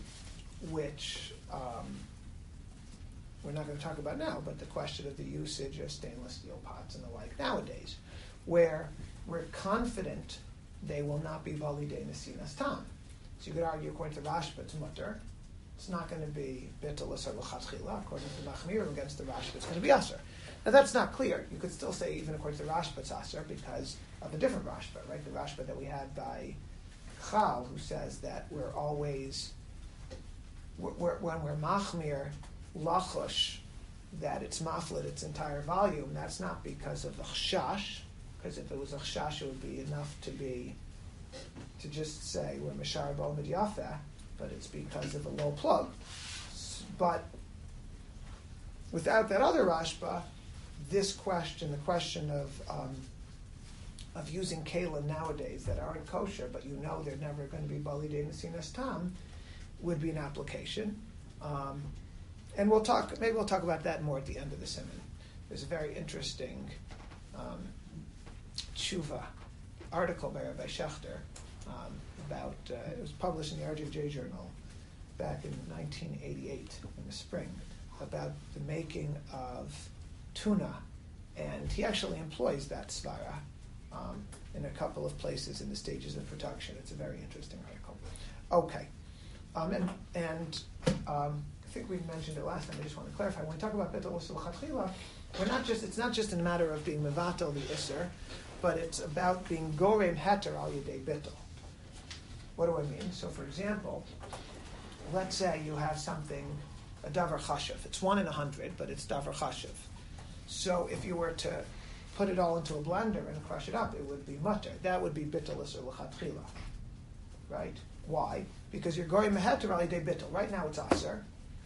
which um, we're not going to talk about now, but the question of the usage of stainless steel pots and the like nowadays, where we're confident they will not be validei nesinas tam. So you could argue, according to Rashba, it's mutter. It's not going to be bittul isur l'chatchila. According to Machmir, against the Rashba, it's going to be aser. Now that's not clear. You could still say, even according to the Rashba, it's aser because of a different Rashba, right? The Rashba that we had by Chal, who says that we're always, we're, we're, when we're Machmir lachush, that it's maflit its entire volume, that's not because of the chashash, because if it was a chashash, it would be enough to be, to just say, we're mishar bo midyafeh, but it's because of a low plug. But without that other Rashba, this question, the question of um, of using kalim nowadays that aren't kosher, but you know they're never going to be balidei nesinas tam, would be an application. Um, and we'll talk, maybe we'll talk about that more at the end of the simon. There's a very interesting um, tshuva article by Rabbi Schechter um, about, uh, it was published in the R J J Journal back in nineteen eighty-eight in the spring, about the making of tuna. And he actually employs that svara um, in a couple of places in the stages of production. It's a very interesting article. Okay. Um, and and um, I think we mentioned it last time. I just want to clarify. When we talk about bittul isur l'chatchila, we're not just, it's not just a matter of being mevatel the isur, but it's about being gorem heter al yedei bittul. What do I mean? So, for example, let's say you have something, a davar chashuv. It's one in a hundred, but it's davar chashuv. So, if you were to put it all into a blender and crush it up, it would be mutter. That would be bittul isur l'chatchila, right? Why? Because you're going meheter al yedei bittul. Right now it's aser,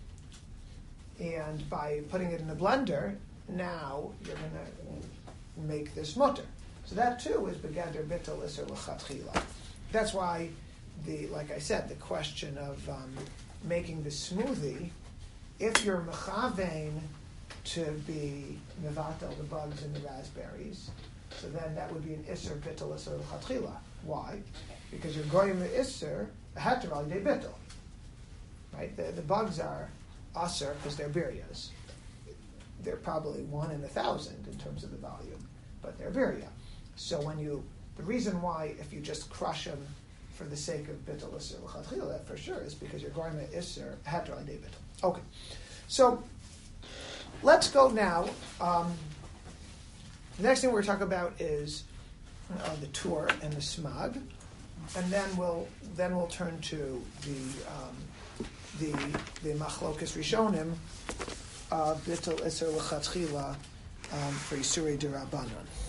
and by putting it in a blender, now you're going to make this mutter. So that too is begader bittul isur l'chatchila. That's why, the like I said, the question of um, making the smoothie, if you're mechavein to be mevatel the bugs in the raspberries, so then that would be an isur bittul isur l'chatchila. Why? Because you're going the isur heter al yedei bittul. Right? The, the bugs are aser because they're biryas. They're probably one in a thousand in terms of the volume, but they're birya. So when you, the reason why if you just crush them for the sake of bittul iser l'chadchila, for sure, is because you're going to iser heter al bittul. Okay, so let's go now. Um, the next thing we're going to talk about is uh, the tur and the smag, and then we'll then we'll turn to the um, the the machlokas rishonim of bittul iser l'chadchila um, for isurei derabanan.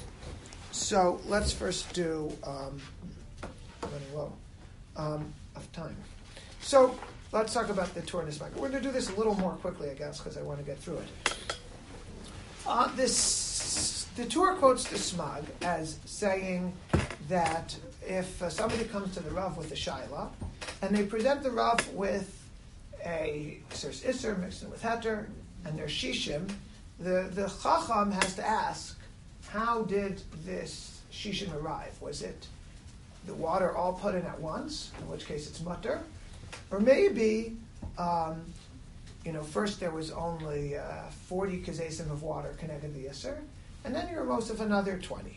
So let's first do um, running low um, of time. So let's talk about the tur and the smag. We're going to do this a little more quickly, I guess, because I want to get through it. Uh, this the tur quotes the smag as saying that if uh, somebody comes to the Rav with a shaila and they present the Rav with a there's iser mixed in with heter and there's shishim, the the chacham has to ask, how did this shishim arrive? Was it the water all put in at once, in which case it's mutter, or maybe um, you know first there was only uh, forty kazesim of water connected to the iser, and then you're most of another twenty.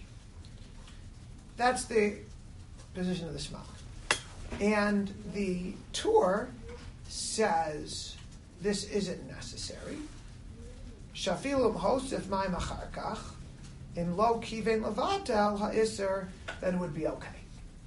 That's the position of the smag. And the tur says this isn't necessary. Shafilum hosef ma'im achar kach, im lo kiven levatel ha'isr, then it would be okay.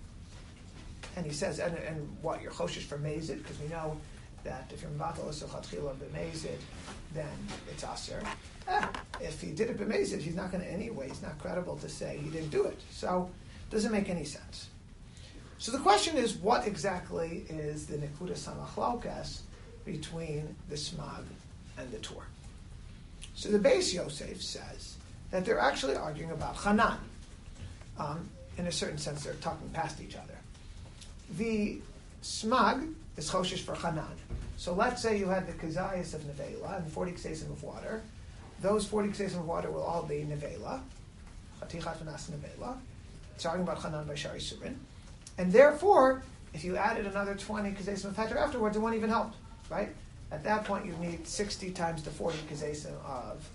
And he says, and, and what, you're choshesh for mezid, because we know that if you're mevatel isr chatchila b'mezid, then it's aser. Eh, if he did it b'mezid, he's not going to anyway, he's not credible to say he didn't do it. So it doesn't make any sense. So the question is, what exactly is the nekudas hamachlokas between the smag and the tur? So the Beis Yosef says that they're actually arguing about Hanan. Um, in a certain sense, they're talking past each other. The smag is choshesh for Hanan. So let's say you had the kazayas of nevela and forty ksesim of water. Those forty ksesim of water will all be nevela. Chatichat v'nas nevela. It's talking about Hanan by Shari Surin. And therefore, if you added another twenty ksesim of heter afterwards, it won't even help, right? At that point, you need sixty times the forty ksesim of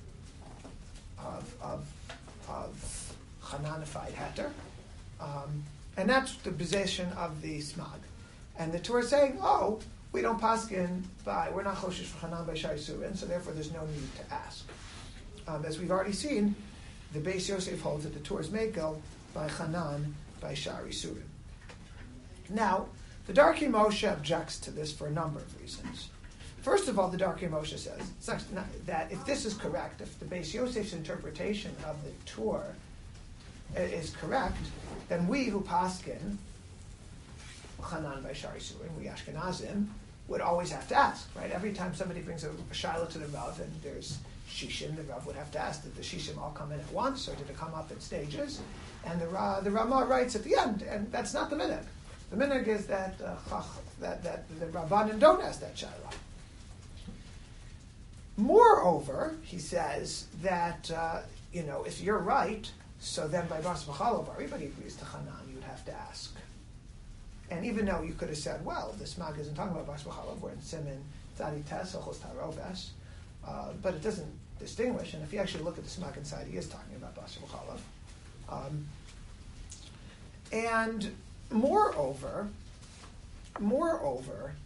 of of of Hananified heter, um, and that's the position of the smag. And the tur is saying, oh, we don't paskin by we're not choshesh for Hanan by Shai Surin, so therefore there's no need to ask. Um, as we've already seen, the Beis Yosef holds that the tur is mekel by Hanan by Shari Surin. Now, the Darkei Moshe objects to this for a number of reasons. First of all, the Darkei Moshe says that if this is correct, if the Beis Yosef's interpretation of the tur is correct, then we who paskin Hanan by Shari Surin, we Ashkenazim, would always have to ask, right? Every time somebody brings a, a shiloh to the Rav and there's shishim, the Rav would have to ask, did the shishim all come in at once or did it come up in stages? And the Ra, the Ramah writes at the end, and that's not the minhag. The minhag is that uh, that that the Rabbanan don't ask that shiloh. Moreover, he says that uh, you know if you're right, so then by Bas B'chalav, everybody agrees to Hanan, you'd have to ask. And even though you could have said, well, this smag isn't talking about Bas B'chalav, we're in Siman Tzadi Tes Ochos Tarobes, uh, but it doesn't distinguish. And if you actually look at the smag inside, he is talking about Bas B'chalav. Um, and moreover, moreover,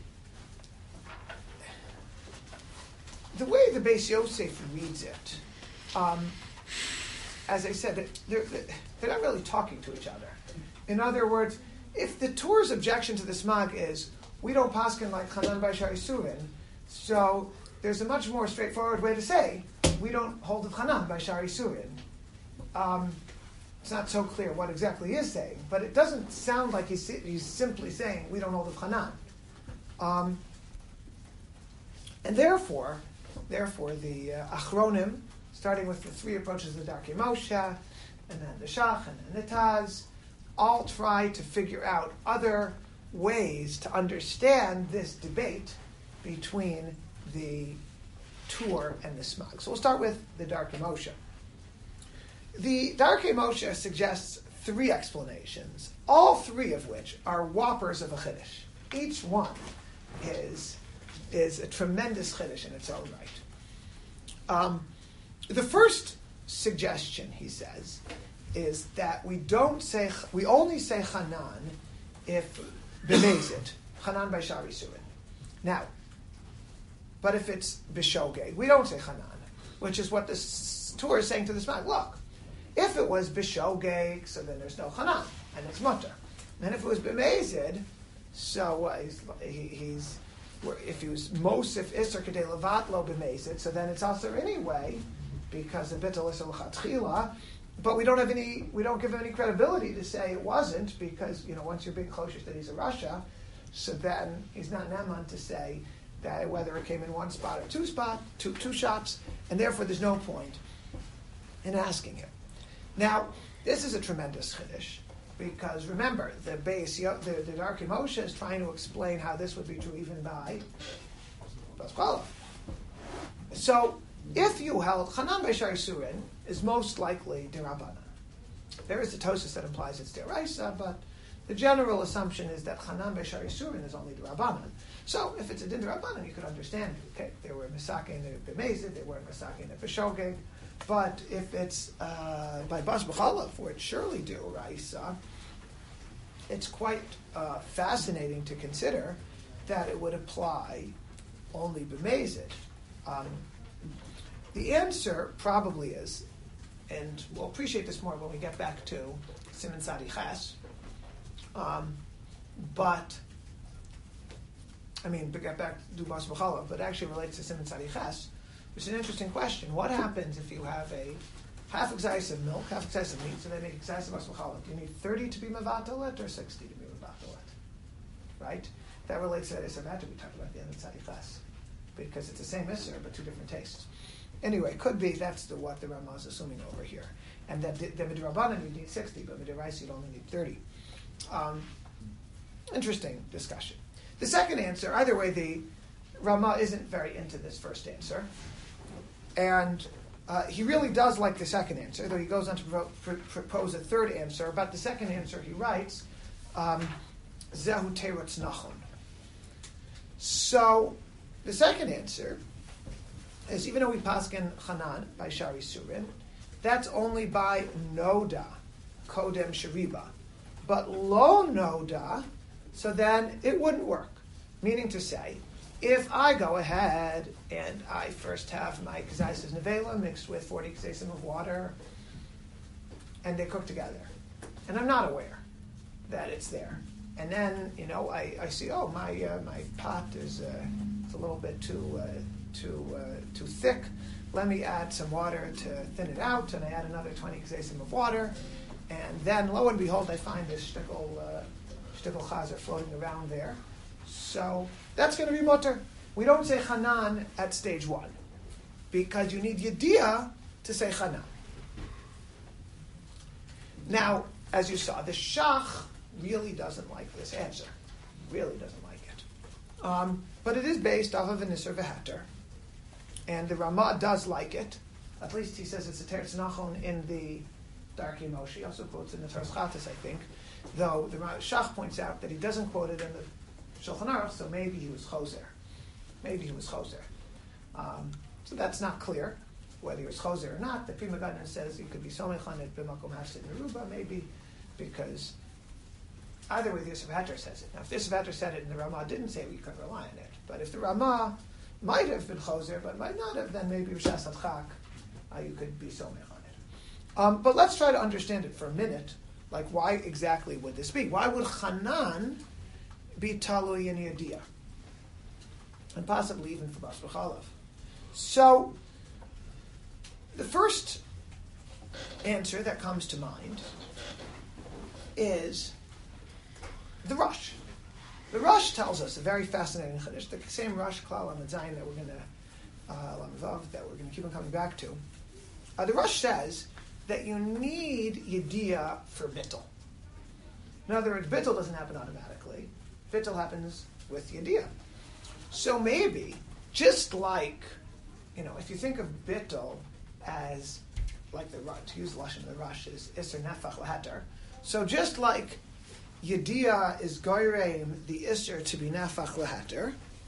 the way the Beis Yosef reads it, um, as I said, they're, they're not really talking to each other. In other words, if the Tur's objection to the smag is, we don't paskin like Hanan by Shari Surin, so there's a much more straightforward way to say, we don't hold of Hanan by Shari Surin. Um, it's not so clear what exactly he is saying, but it doesn't sound like he's, he's simply saying, we don't hold of Hanan. Um, and therefore, therefore the uh, Achronim, starting with the three approaches of the Darkei Moshe, and then the Shach, and then the Taz, all try to figure out other ways to understand this debate between the Tur and the Smag. So we'll start with the Darkei Moshe. The Darkei Moshe suggests three explanations, all three of which are whoppers of a chiddush. Each one is is a tremendous chiddush in its own right. Um, the first suggestion, he says, is that we don't say, we only say chanan if b'mezid, chanan by shari surin. Now, but if it's b'shogeg, we don't say chanan, which is what this Torah is saying to this man. Look, if it was b'shogeg, so then there's no chanan, and it's mutter. And if it was b'mezid, so uh, he's, he, he's, if he was mosif iser kedei levat lo b'mezid, so then it's also anyway, because the bittul iser l'chatchila. But we don't have any, we don't give him any credibility to say it wasn't, because, you know, once you're being closer that he's a Rasha, so then he's not Neman to say that whether it came in one spot or two spot, two two shots, and therefore there's no point in asking him. Now, this is a tremendous chiddush, because remember, the base, the, the Darkei Moshe is trying to explain how this would be true even by Bas Chalaf. So, if you held Chanan by Shari Surin is most likely Dirabanan. There is a Tosis that implies it's Deraisa, but the general assumption is that Chanan by Shari Surin is only Dirabanan. So if it's a Din Dirabanan, you could understand, okay, they were Misake and they were B'mezid, they were Misake and they were B'shogeg. But if it's uh, by Bas B'chalav, where it's surely Deraisa, it's quite uh, fascinating to consider that it would apply only B'mezid. Um, The answer probably is, and we'll appreciate this more when we get back to Siman Sadi Ches, um, but, I mean, to get back to Bas B'chalav, but it actually relates to Siman Sadi Ches, which is an interesting question. What happens if you have a half exais of milk, half exais of meat, so they make exais of Bas B'chalav? Do you need thirty to be Mavatalet or sixty to be Mavatalet? Right? That relates to the Isser Vata we talked about at the end of Sadi Ches, because it's the same Isser, but two different tastes. Anyway, could be that's the, what the Ramah is assuming over here. And that the Midrabanan you need sixty, but Midraisa you'd only need thirty. Um, interesting discussion. The second answer, either way, the Ramah isn't very into this first answer. And uh, he really does like the second answer, though he goes on to pro- pro- propose a third answer. About the second answer, he writes, um, Zehu Teretz Nachon. So, the second answer is, even though we paskin Chanan by Shari Surin, that's only by Noda, Kodem Shariba. But Lo Noda, so then it wouldn't work. Meaning to say, if I go ahead and I first have my Kazaisis Nevela mixed with forty Kazaisim of water, and they cook together, and I'm not aware that it's there, and then, you know, I, I see, oh, my uh, my pot is uh, it's a little bit too... Uh, too uh, too thick, let me add some water to thin it out, and I add another twenty kazaisim of water, and then, lo and behold, I find this shtickle, uh, shtickle chazer floating around there. So that's going to be mutter. We don't say chanan at stage one, because you need yediyah to say chanan. Now, as you saw, the shach really doesn't like this answer. Really doesn't like it. Um, but it is based off of an Isser V'Heter. And the Ramah does like it. At least he says it's a Teretz Nachon in the Darkei Moshe. He also quotes in the Toras Chatas, I think. Though the Shach points out that he doesn't quote it in the Shulchan Aruch, so maybe he was Choser. Maybe he was Choser. Um, so that's not clear, whether he was Choser or not. The Pri Megadan says he could be Somechan at B'makom Hafsid Meruba, maybe, because either way the Isser V'Heter says it. Now, if the Isser V'Heter said it and the Ramah didn't say it, we could rely on it. But if the Ramah might have been Choser, but might not have, then maybe Rishas Adchak, uh, you could be Somech on it. Um, but let's try to understand it for a minute. Like, why exactly would this be? Why would Chanan be Talui in Yediyah? And possibly even for Bas B'chalav. So, the first answer that comes to mind is the Rush. The Rush tells us a very fascinating chiddush, the same Rush Klal Lamed Zayin that we're going to uh, that we're going to keep on coming back to. Uh, the Rush says that you need Yediyah for Bittul. In other words, Bittul doesn't happen automatically. Bittul happens with Yediyah. So maybe, just like, you know, if you think of Bittul as, like the Rush, to use the Lashon of the Rush, is Isser Nefach L'Heter. So just like Yediyah is goyreim the Isser to be Nefach L'Heter,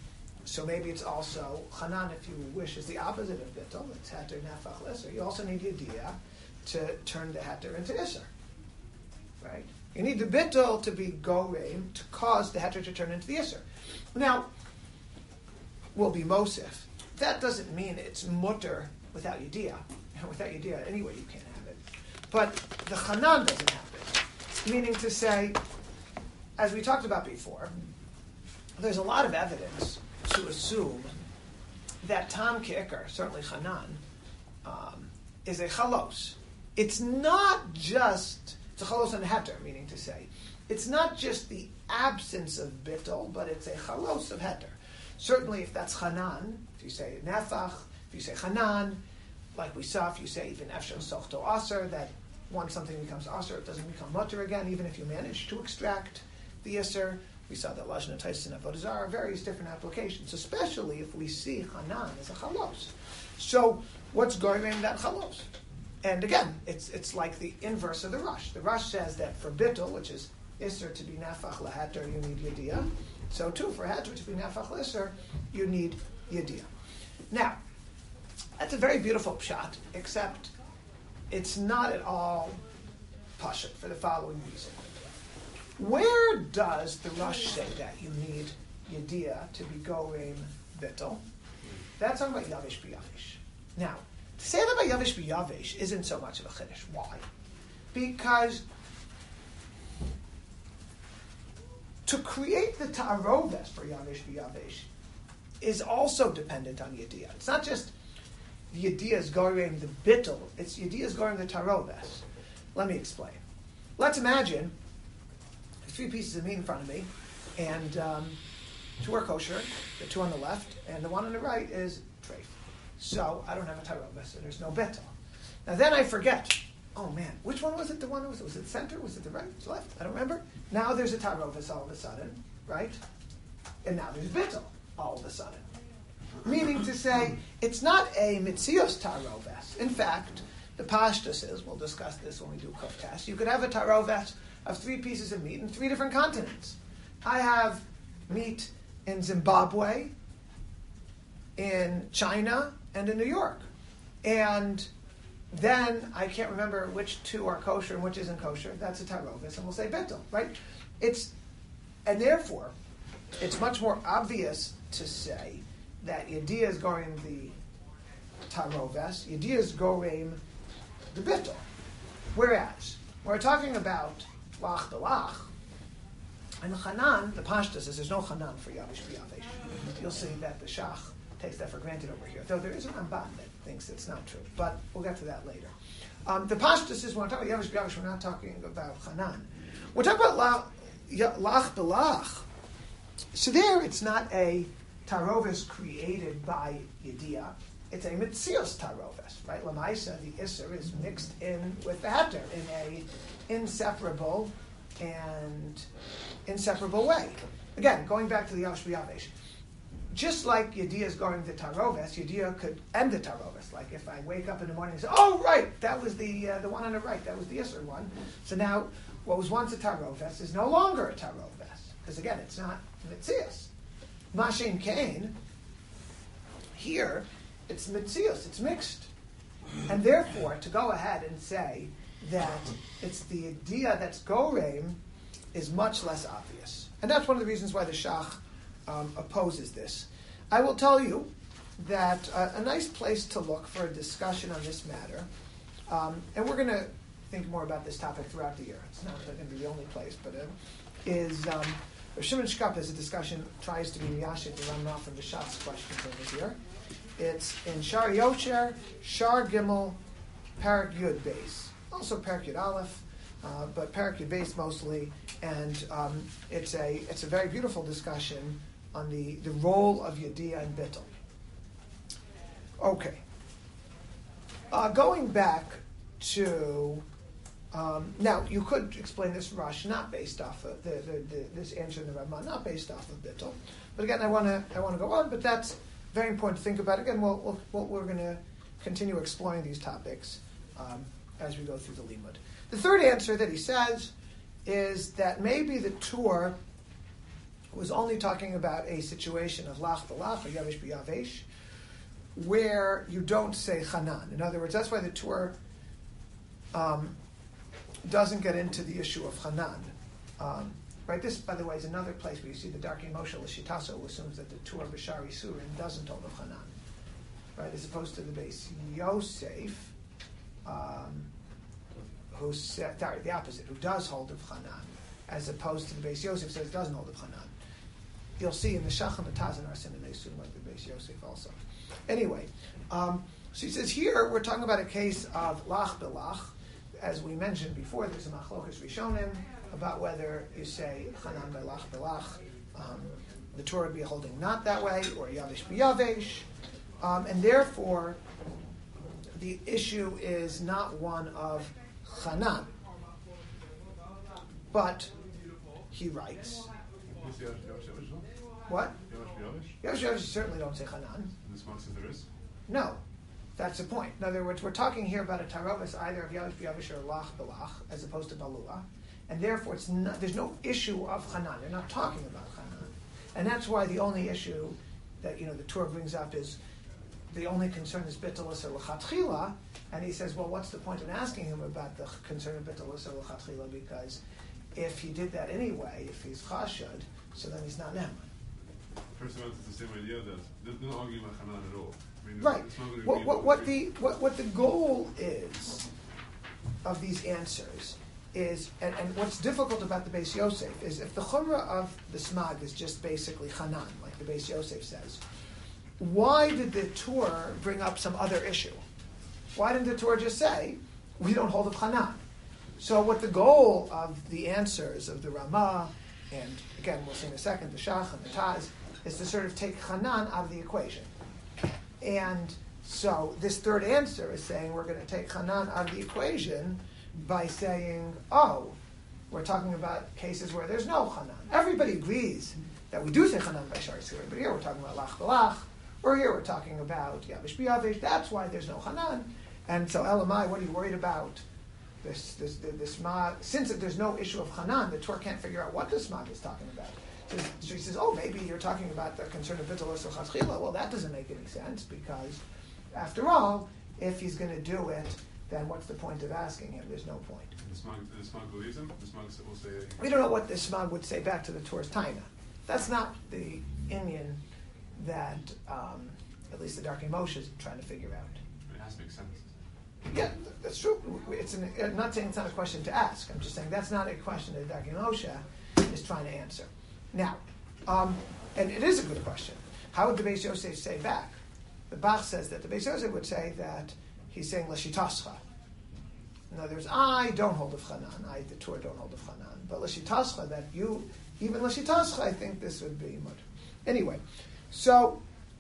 So maybe it's also Hanan, if you wish, is the opposite of Bittul. It's Heter Nefach L'Isser. You also need Yediyah to turn the Heter into Isser. Right? You need the Bittul to be Goreim to cause the Heter to turn into the Isser. Now, will be Mosif. That doesn't mean it's Mutter without Yediyah. Without Yediyah, anyway, you can't have it. But the Hanan doesn't happen. Meaning to say, as we talked about before, there's a lot of evidence to assume that Tam Ki'ikar, certainly Hanan, um, is a chalos. It's not just, it's a chalos and heter, meaning to say, it's not just the absence of bittul, but it's a chalos of heter. Certainly if that's Hanan, if you say nefach, if you say Hanan, like we saw, if you say even efshar sochto aser, that once something becomes aser, it doesn't become mutter again, even if you manage to extract the iser. We saw that Lashon HaTaisis and Avodah Zarah, various different applications, especially if we see Hanan as a chalos. So what's going in that chalos? And again, it's it's like the inverse of the Rush. The Rush says that for bittul, which is iser to be nefach laheter, you need yediyah. So too, for heter to be nefach l'isser, you need yediyah. Now, that's a very beautiful pshat, except it's not at all pashut for the following reason. Where does the Rush say that you need Yediyah to be Goreim Bittul? That's talking about Yavish B'Yavish. Now, to say that about Yavish B'Yavish isn't so much of a chiddush. Why? Because to create the Ta'aroves for Yavish B'Yavish is also dependent on Yediyah. It's not just Yediyah is Goreim the Bittul, it's Yediyah is Goreim the Ta'aroves. Let me explain. Let's imagine three pieces of meat in front of me, and um, two are kosher, the two on the left, and the one on the right is treif. So I don't have a taroves, so there's no bittul. Now then I forget, oh man, which one was it? The one was, was it the center? Was it the right? Was it left? I don't remember. Now there's a taroves all of a sudden, right? And now there's bittul all of a sudden. Meaning to say, it's not a mitzios taroves. In fact, the pashtus is, we'll discuss this when we do koftas, you could have a taroves of three pieces of meat in three different continents. I have meat in Zimbabwe, in China, and in New York. And then I can't remember which two are kosher and which isn't kosher. That's a taroves, and we'll say bittul, right? It's, and therefore, it's much more obvious to say that Yediyah is goreim the taroves, Yediyah is goreim the bittul. Whereas, we're talking about lach belach, and the Hanan, the pashtus says there's no Hanan for Yavish B'Yavish. You'll see that the Shach takes that for granted over here, though there is a Ramban that thinks it's not true, but we'll get to that later. Um, the pashtus is, when we're talking about Yavish B'Yavish, we're not talking about Hanan. We're talking about lach, lach belach. So there, it's not a taroves created by Yediyah. It's a mitzios taroves, right? Lamaisa, the Isser, is mixed in with the Heter in a inseparable and inseparable way. Again, going back to the Yavish B'Yavish, just like Yediyah is going the taroves, Yediyah could end the taroves. Like if I wake up in the morning and say, "Oh, right, that was the uh, the one on the right, that was the Isser one." So now, what was once a taroves is no longer a taroves because again, it's not mitzios. Mashin Kain here. It's mitzios, it's mixed. And therefore, to go ahead and say that it's the idea that's goreim is much less obvious. And that's one of the reasons why the Shach um, opposes this. I will tell you that uh, a nice place to look for a discussion on this matter, um, and we're going to think more about this topic throughout the year. It's not going to be the only place, but uh, is um, Shimon Shkap as a discussion tries to be miyashit the Ramah from the Shach's questions over here. It's in Shar Yocher, Shar Gimel, Parak Yud Beis. Also Parak Yud Aleph, uh, but Parak Yud Beis mostly. And um, it's a it's a very beautiful discussion on the, the role of Yediyah and Bittul. Okay. Uh, going back to um, now, you could explain this Rush not based off of the, the, the this answer in the Ramah, not based off of Bittul. But again, I want to I want to go on, but that's very important to think about. Again, we'll, we'll, we'll, we're going to continue exploring these topics um, as we go through the limud. The third answer that he says is that maybe the Tur was only talking about a situation of lach b'lach or yavish b'yavesh, where you don't say chanan. In other words, that's why the Torah um, doesn't get into the issue of chanan. Um, right. This, by the way, is another place where you see the Darkei Moshe L'Shitaso assumes that the Torah b'Shari Surim doesn't hold of chanan, right, as opposed to the base Yosef, um, who said, sorry, the opposite, who does hold of chanan, as opposed to the base Yosef says doesn't hold of chanan. You'll see in the Shach and the Taz and Arsin and they assume like the base Yosef also. Anyway, um, so he says here we're talking about a case of lach belach. As we mentioned before, there's a machlokas rishonim about whether you say chanan by lach belach. Um, the Torah would be holding not that way, or yavish b'yavesh, um, and therefore the issue is not one of chanan, but he writes. What? Yavish b'yavesh certainly don't say chanan. This one says there is? No. That's the point. In other words, we're talking here about a tarovis either of yavish b'yavish or lach belach, as opposed to balua, and therefore it's not, there's no issue of chanan. They're not talking about chanan, and that's why the only issue that you know the Torah brings up is the only concern is bitulus or lechatchila, and he says, well, what's the point in asking him about the concern of bitulus or lechatchila? Because if he did that anyway, if he's chashad, so then he's not neman. First of all, it's the same idea that there's no argument about Hanan at all. I mean, Right. It's not going to What, be what, what the what, what the goal is of these answers is, and, and what's difficult about the Beis Yosef is if the chumrah of the smag is just basically Hanan, like the Beis Yosef says, why did the Torah bring up some other issue? Why didn't the Torah just say we don't hold of Hanan? So what the goal of the answers of the Ramah, and again we'll see in a second the Shach and the Taz, is to sort of take Hanan out of the equation. And so this third answer is saying we're going to take Hanan out of the equation by saying, oh, we're talking about cases where there's no Hanan. Everybody agrees that we do say Hanan by Shari Surim, but here we're talking about Lach Balach, or here we're talking about Yavish B'Yavish. That's why there's no Hanan. And so Elamai, what are you worried about? This, this, this, this smag, since there's no issue of Hanan, the Torah can't figure out what the smag is talking about. So, so he says, oh, maybe you're talking about the concern of bitulus or chachila. Well, that doesn't make any sense because, after all, if he's going to do it, then what's the point of asking him? There's no point. The smag, the smag believes him. The smag will say. We don't know what the smag would say back to the Torah's taina. That's not the Inyan that um, at least the Darkei Moshe is trying to figure out. It has to make sense. Yeah, that's true. It's an, I'm not saying it's not a question to ask. I'm just saying that's not a question that Darkei Moshe is trying to answer. Now, um, and it is a good question. How would the Beis Yosef say back? The Bach says that the Beis Yosef would say that he's saying l'shitascha. In other words, I don't hold of Chanan. I, the Torah, don't hold of Chanan. But l'shitascha, that you, even l'shitascha, I think this would be mud. Anyway, so,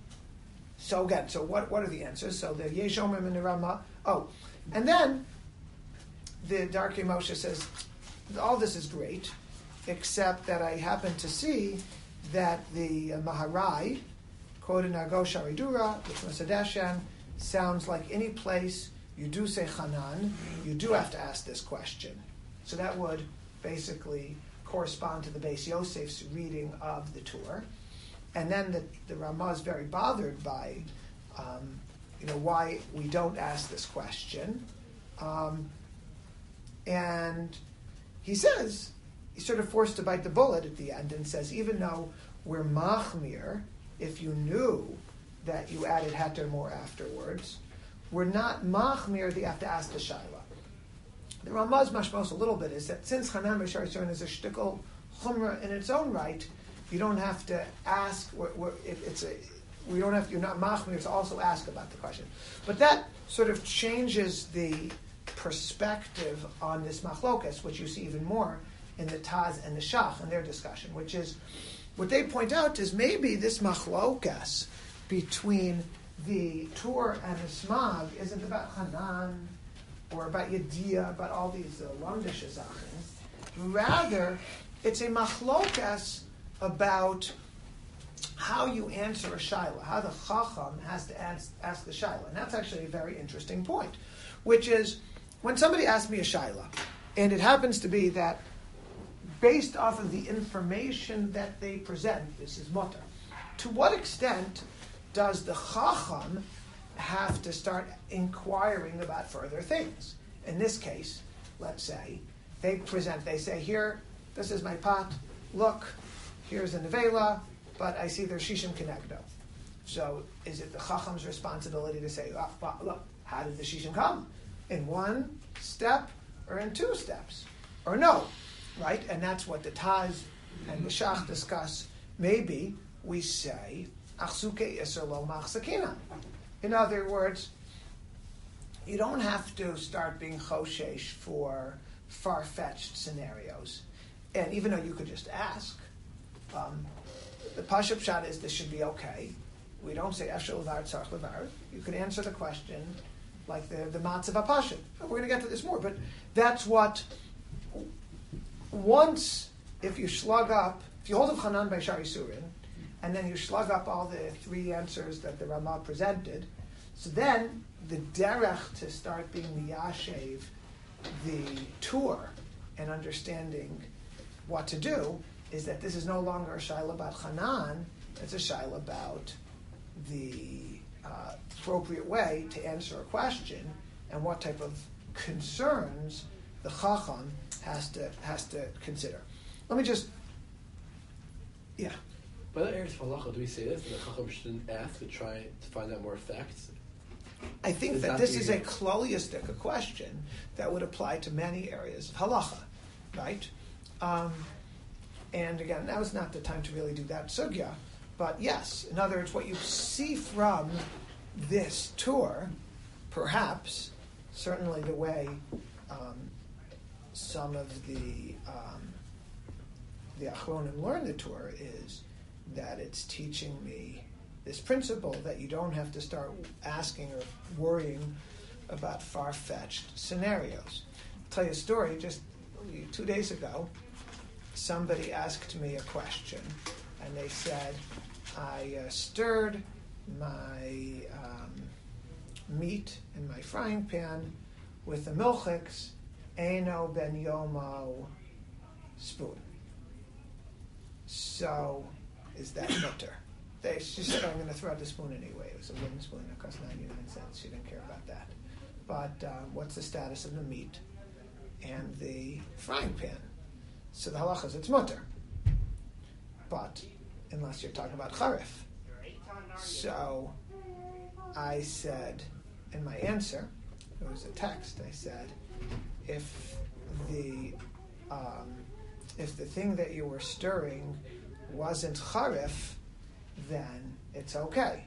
so again, so what, what are the answers? So the Yesh Omrim and the Ramah. Oh, and then the Darkei Moshe says, all this is great, except that I happen to see that the uh, Maharai, quoted in Argo Sharidura, which was Sadeshan, sounds like any place you do say Hanan, you do have to ask this question. So that would basically correspond to the Beis Yosef's reading of the Torah. And then the, the Ramah is very bothered by, um, you know, why we don't ask this question. Um, and he says, he's sort of forced to bite the bullet at the end and says, even though we're machmir, if you knew that you added heter more afterwards, we're not machmir that you have to ask the shaila. The Ramah's mashmos a little bit is that since Hanan B'Shar Yisrael is a shtickle chumrah in its own right, you don't have to ask, we're, we're, it, it's a, we don't have, you're not machmir to also ask about the question. But that sort of changes the perspective on this machlokas, which you see even more in the Taz and the Shach in their discussion, which is, what they point out is maybe this machlokas between the Tur and the Smag isn't about Hanan or about Yediyah, about all these uh, Lamdish Zachin. Rather, it's a machlokas about how you answer a shaila, how the Chacham has to ask, ask the shaila. And that's actually a very interesting point, which is when somebody asks me a shaila, and it happens to be that based off of the information that they present, this is mutter. To what extent does the chacham have to start inquiring about further things? In this case, let's say, they present, they say, here, this is my pot, look, here's a nevela, but I see there's shishim kenegdo. So is it the chacham's responsibility to say, oh, well, look, how did the shishim come? In one step or in two steps? Or no, right? And that's what the Taz and the Shach discuss. Maybe we say, achsuke iser lo machzakina. In other words, you don't have to start being choshesh for far-fetched scenarios. And even though you could just ask, um, the pashup shot is this should be okay. We don't say efshel levar tzarich levar. You could answer the question like the the matzav pashup. We're going to get to this more, but that's what. Once, if you slug up, if you hold up Chanan by Shari Surin, and then you slug up all the three answers that the Ramah presented, so then the derech to start being miyashev the tour and understanding what to do is that this is no longer a shaila about Chanan, it's a shaila about the uh, appropriate way to answer a question and what type of concerns the chacham has to has to consider. Let me just, yeah. By the areas of halacha, do we say this? That the chacham shouldn't ask to try to find out more facts? I think Is that that this the- is a kloliistic, a question that would apply to many areas of halacha, right? Um, and again, now is not the time to really do that sugya, but yes, in other words, what you see from this tour, perhaps, certainly the way um, some of the um, the Achronim learn the tour is that it's teaching me this principle that you don't have to start asking or worrying about far-fetched scenarios. I'll tell you a story. Just two days ago, somebody asked me a question, and they said, I uh, stirred my um, meat in my frying pan with the milchiks Eino Ben Yomo spoon. So, is that mutter? They, she said, oh, I'm going to throw out the spoon anyway. It was a wooden spoon that cost ninety-nine cents. She didn't care about that. But uh, what's the status of the meat and the frying pan? So the halacha is it's mutter. But, unless you're talking about charif. So, I said, in my answer, it was a text, I said, if the um, if the thing that you were stirring wasn't charif, then it's okay.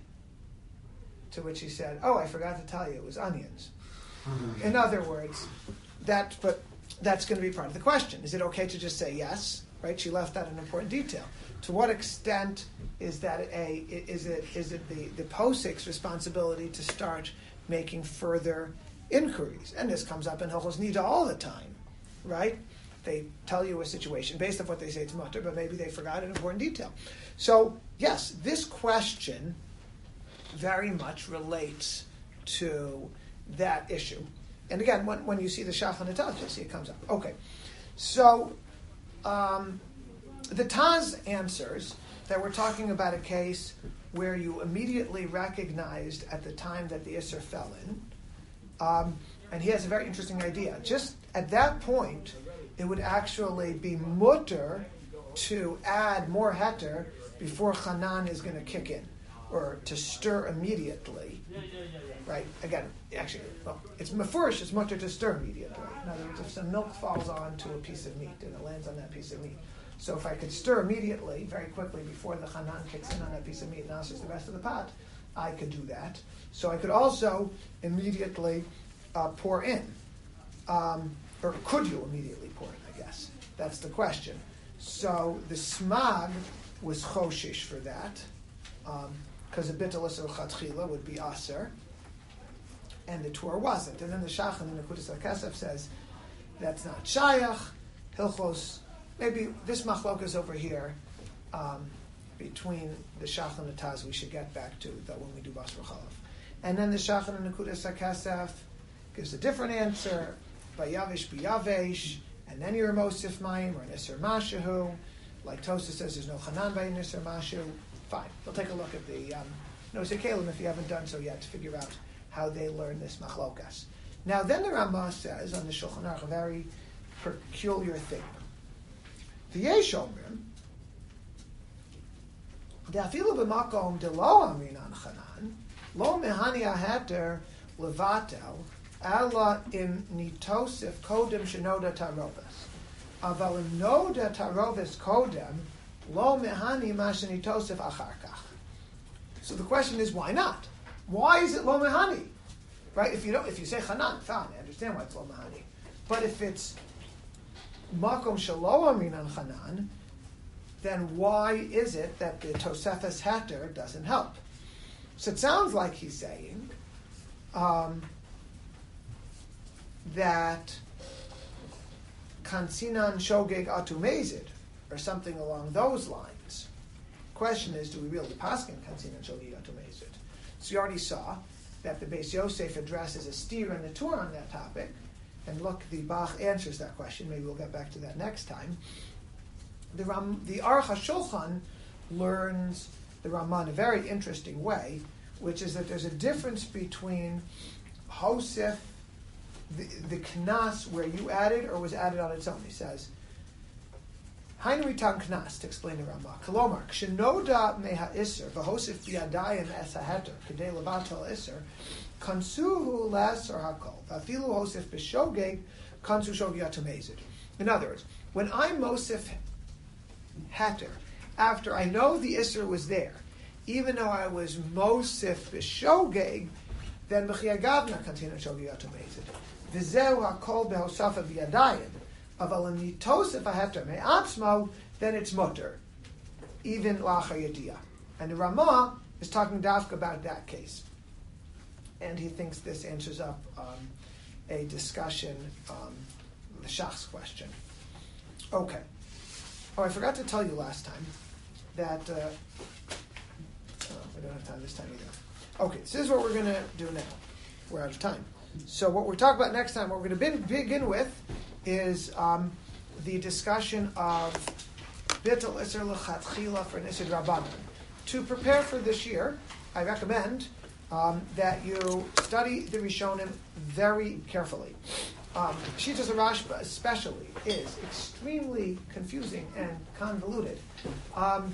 To which he said, oh, I forgot to tell you, it was onions. In other words, that, but that's going to be part of the question. Is it okay to just say yes? Right? She left out an important detail. To what extent is that a is it is it the, the posik's responsibility to start making further inquiries? And this comes up in Hilchos Nida all the time, right? They tell you a situation based on what they say it's mutter, but maybe they forgot an important detail. So, yes, this question very much relates to that issue. And again, when, when you see the Shach and the Taz, you'll see it comes up. Okay, so um, the Taz answers that we're talking about a case where you immediately recognized at the time that the Isser fell in. Um, and he has a very interesting idea. Just at that point, it would actually be mutter to add more heter before Chanan is going to kick in, or to stir immediately. Right? Again, actually, well, it's mefurish, it's mutter to stir immediately. In other words, if some milk falls onto a piece of meat and it lands on that piece of meat. So if I could stir immediately, very quickly, before the Chanan kicks in on that piece of meat and answers the rest of the pot, I could do that. So I could also immediately uh, pour in. Um, or could you immediately pour in, I guess? That's the question. So the smag was choshish for that, because um, a bittul iser chatchila would be aser, and the Torah wasn't. And then the Shach in the Nekudas HaKesef says that's not shayach. Hilchos, maybe this machlok is over here um, between the Shach and the Taz. We should get back to that when we do Basra Chalav. And then the Shach in the Nekudas HaKesef gives a different answer. Bayavish biyavesh, and then you're a Mosif Mayim or an Isser Mashahu. Like Tosa says, there's no Chanan by an Isser Mashu. Fine. We'll take a look at the um, Nosei Kalim if you haven't done so yet to figure out how they learn this Machlokas. Now, then the Ramah says on the Shulchan Aruch a very peculiar thing. V'yesh omrim, de'afilu b'makom de lo amrinan chanan, lo mehani aheter levatel, ala im nitosif kodem shenoda tarovis. Aval im noda tarovis kodem, lo mehani ma shenitosif achar kach. So the question is, why not? Why is it lo mehani? Right? If you don't, if you say chanan, fine, I understand why it's lo mehani. But if it's makom shelo amrinan chanan, then why is it that the Tosefes Heter doesn't help? So it sounds like he's saying um, that kansinan shogeg atumezid, or something along those lines. Question is, do we really paskin kansinan shogeg atumezid? So you already saw that the Beis Yosef addresses a steer in the Torah on that topic. And look, the Bach answers that question. Maybe we'll get back to that next time. The Ram, the Aruch HaShulchan learns the Ramah in a very interesting way, which is that there's a difference between Hosef, the, the Knas, where you added or was added on its own. He says, Hainu Ritan Knas, to explain the Ramah. Kolomar, Kshenoda meha iser, v'hosef biyadayim es haheter, k'dei levatel iser, kansuhu les or hakol, v'afilu hosef b'shogeg, kansu shogeg atumezid. In other words, when I mosif heter, after I know the iser was there, even though I was mosif b'shogeg, then b'chiagavna kantina shogeg atumezid. V'zeu hakol b'hosafa biyadayim, aval im nitosef haheter me'atzmo, then it's mutter, even lachar yediyah. And the Ramah is talking dafka about that case. And he thinks this answers up um, a discussion, um, the Shach's question. Okay. Oh, I forgot to tell you last time that, uh, oh, we don't have time this time either. Okay, so this is what we're going to do now. We're out of time. So what we're talking about next time, what we're going to begin with, is um, the discussion of Bittul Isser L'Chatchila for an Isser Rabbanan. To prepare for this year, I recommend Um, that you study the Rishonim very carefully. Um, Shitas Rashba especially is extremely confusing and convoluted, um,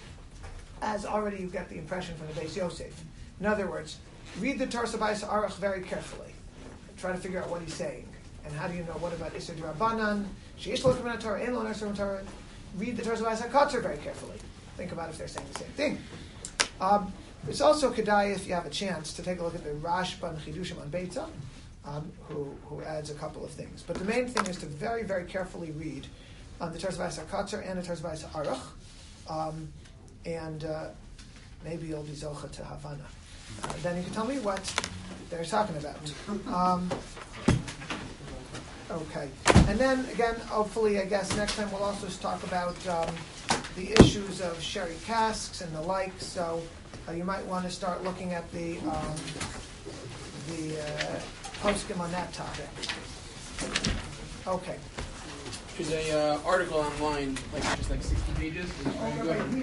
as already you get the impression from the Beis Yosef. In other words, read the Torah Sabais Aruch very carefully. Try to figure out what he's saying. And how do you know what about Isser D'Rabbanan? Sheish Lo K'min HaTorah, Ein Lo Nesar Torah. Read the Torah Sabais HaKotzer very carefully. Think about if they're saying the same thing. Um, It's also kedai, if you have a chance, to take a look at the Rashba and Chidushim on Beitza, um, who, who adds a couple of things. But the main thing is to very, very carefully read um, the Torah Sabais HaKotzer and the Torah Sabais HaAruch, um, and uh, maybe you'll be zocha to Havana. Uh, then you can tell me what they're talking about. Um, okay. And then, again, hopefully, I guess, next time we'll also talk about um, the issues of sherry casks and the like, so Uh, you might want to start looking at the um, the uh, postscript on that topic. Okay. There's a uh, article online, like just like sixty pages. It's very good.